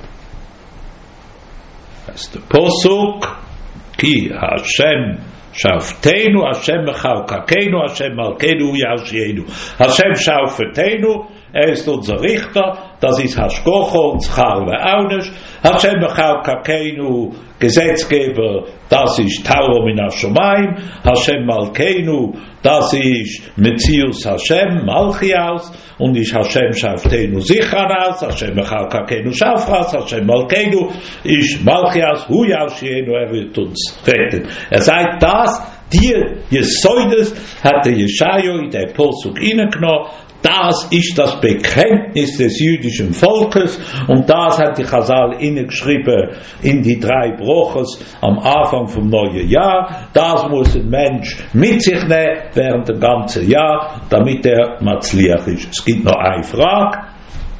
das ist der Posuk, ki Hashem shaufeteinu, Hashem mechalkakeinu, Hashem malkeinu, hu yaushienu. Hashem shaufeteinu, ist unser Richter, das ist Hashgocho und Schar ve'Aunesh. Hashem mechalkakeinu, Gesetzgeber, das ist Tauro min Hashomayim. Hashem malkeinu, das ist Metzius Hashem, Malchiaus, und ist Hashem shaftenu Sichanaus, Hashem mechalkakeinu Shafras, Hashem malkeinu, ist Malchiaus, hu yaushienu, wird uns retten. Sagt das, die Jesoides hat der Jeschajo in der Posuk hineingenommen. Das ist das Bekenntnis des jüdischen Volkes, und das hat die Chazal hineingeschrieben in die 3 Broches am Anfang vom neuen Jahr. Das muss ein Mensch mit sich nehmen während dem ganzen Jahr, damit er matzliach ist. Es gibt noch eine Frage.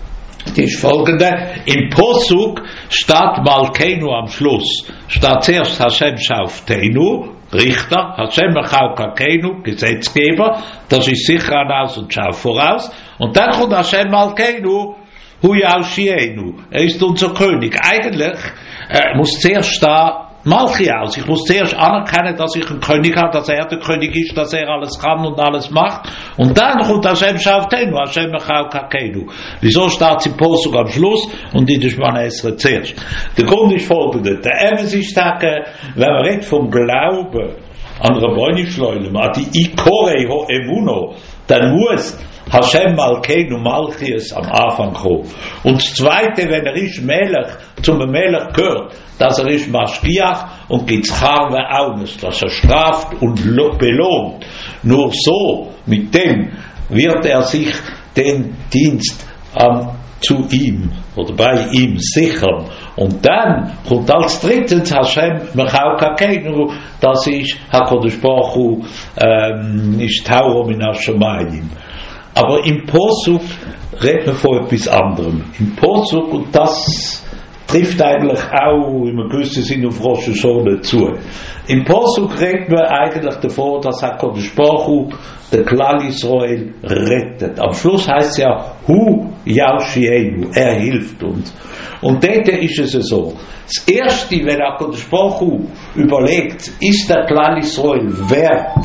Die ist folgende: Im Posuk statt Malkeinu am Schluss, statt zuerst Hashem Shafteinu, Richter, Hashem Mechaukakeinu, Gesetzgeber, das ist Sichran aus und Schau voraus, und dann kommt Hashem Malkeinu, Hu Yaushienu, er ist unser König. Eigentlich muss zuerst da Malchi aus. Ich muss zuerst anerkennen, dass ich einen König habe, dass er der König ist, dass er alles kann und alles macht. Und dann kommt Hashem Shafteinu, Hashem Mechaukakeinu. Wieso steht im Posuk am Schluss und in der Shemona Esrei zuerst? Der Grund ist folgender. Der Emes ist sagen, wenn man redet vom Glauben an Rabboni Shloilem, an die Ikorei ho Emuno, dann muss Hashem Malkeinu Malchies am Anfang kommen. Und das Zweite, wenn er ist Melech, zum Melech gehört, dass er ist Maschgiach und gibt Charve Aunes, dass er straft und belohnt. Nur so, mit dem wird er sich den Dienst zu ihm oder bei ihm sichern. Und dann kommt als drittens Hashem Mechaukakeinu, das ist HaKadosh Baruch Hu, ist Tauro min Hashemayim. Aber im Posuk redet man von etwas anderem. Im Posuk, und das trifft eigentlich auch in einem gewissen Sinn auf Rosh Hashanah zu. Im Posuk redet man eigentlich davon, dass HaKadosh Baruch Hu den Klal Israel rettet. Am Schluss heißt es ja Hu Yaushienu, er hilft uns. Und dort ist es so. Das Erste, wenn HaKadosh Baruch Hu überlegt, ist der Klal Israel wert,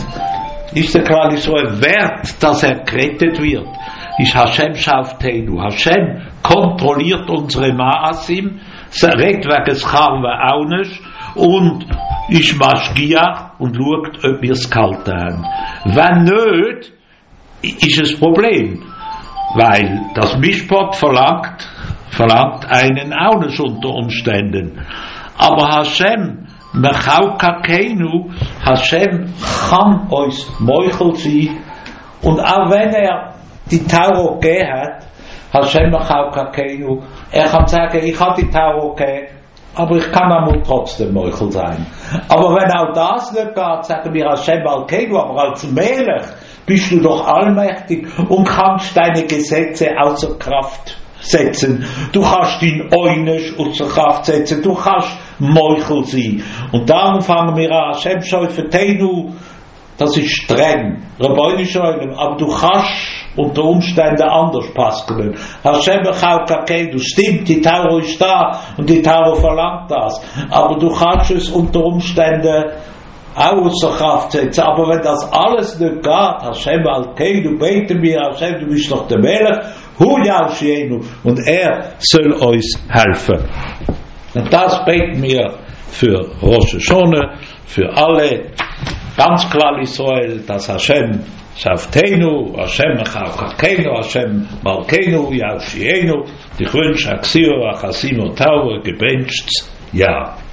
dass er gerettet wird, ist Hashem Shafteinu. Hashem kontrolliert unsere Ma'asim, redet wegen Scharve Aunesh und ist Maschgiach und schaut, ob wir es gehalten haben. Wenn nicht, ist es ein Problem, weil das Mishpat verlangt einen Aunesh unter Umständen. Aber Hashem Mechaukakeinu, Hashem kann uns Meuchel sein, und auch wenn er die Tauro gegeben hat, Hashem Mechaukakeinu, er kann sagen, ich habe die Tauro gegeben, aber ich kann auch trotzdem Meuchel sein. Aber wenn auch das nicht geht, sagen wir Hashem Malkeinu, aber als Melech bist du doch allmächtig und kannst deine Gesetze außer Kraft setzen. Du kannst dein Oynisch außer Kraft setzen, du kannst Meuchel sein. Und darum fangen wir an, Hashem Shafteinu, das ist streng, Rabboni Shloilem, aber du kannst unter Umständen anders passen. Hashem Mechaukakeinu, stimmt, die Tauro ist da und die Tauro verlangt das, aber du kannst es unter Umständen auch außer Kraft setzen. Aber wenn das alles nicht geht, Hashem Malkeinu, beten wir, Hashem, du bist doch der Melech, Hu Yaushienu, und er soll uns helfen. Und das beten wir für Rosh Hashanah, für alle, ganz klar Israel, dass Hashem Shafteinu, Hashem Mechaukakeinu, Hashem Malkeinu, Yaushienu, die Wünsche, Axio, Achasimo, Tauro, gebencht, ja.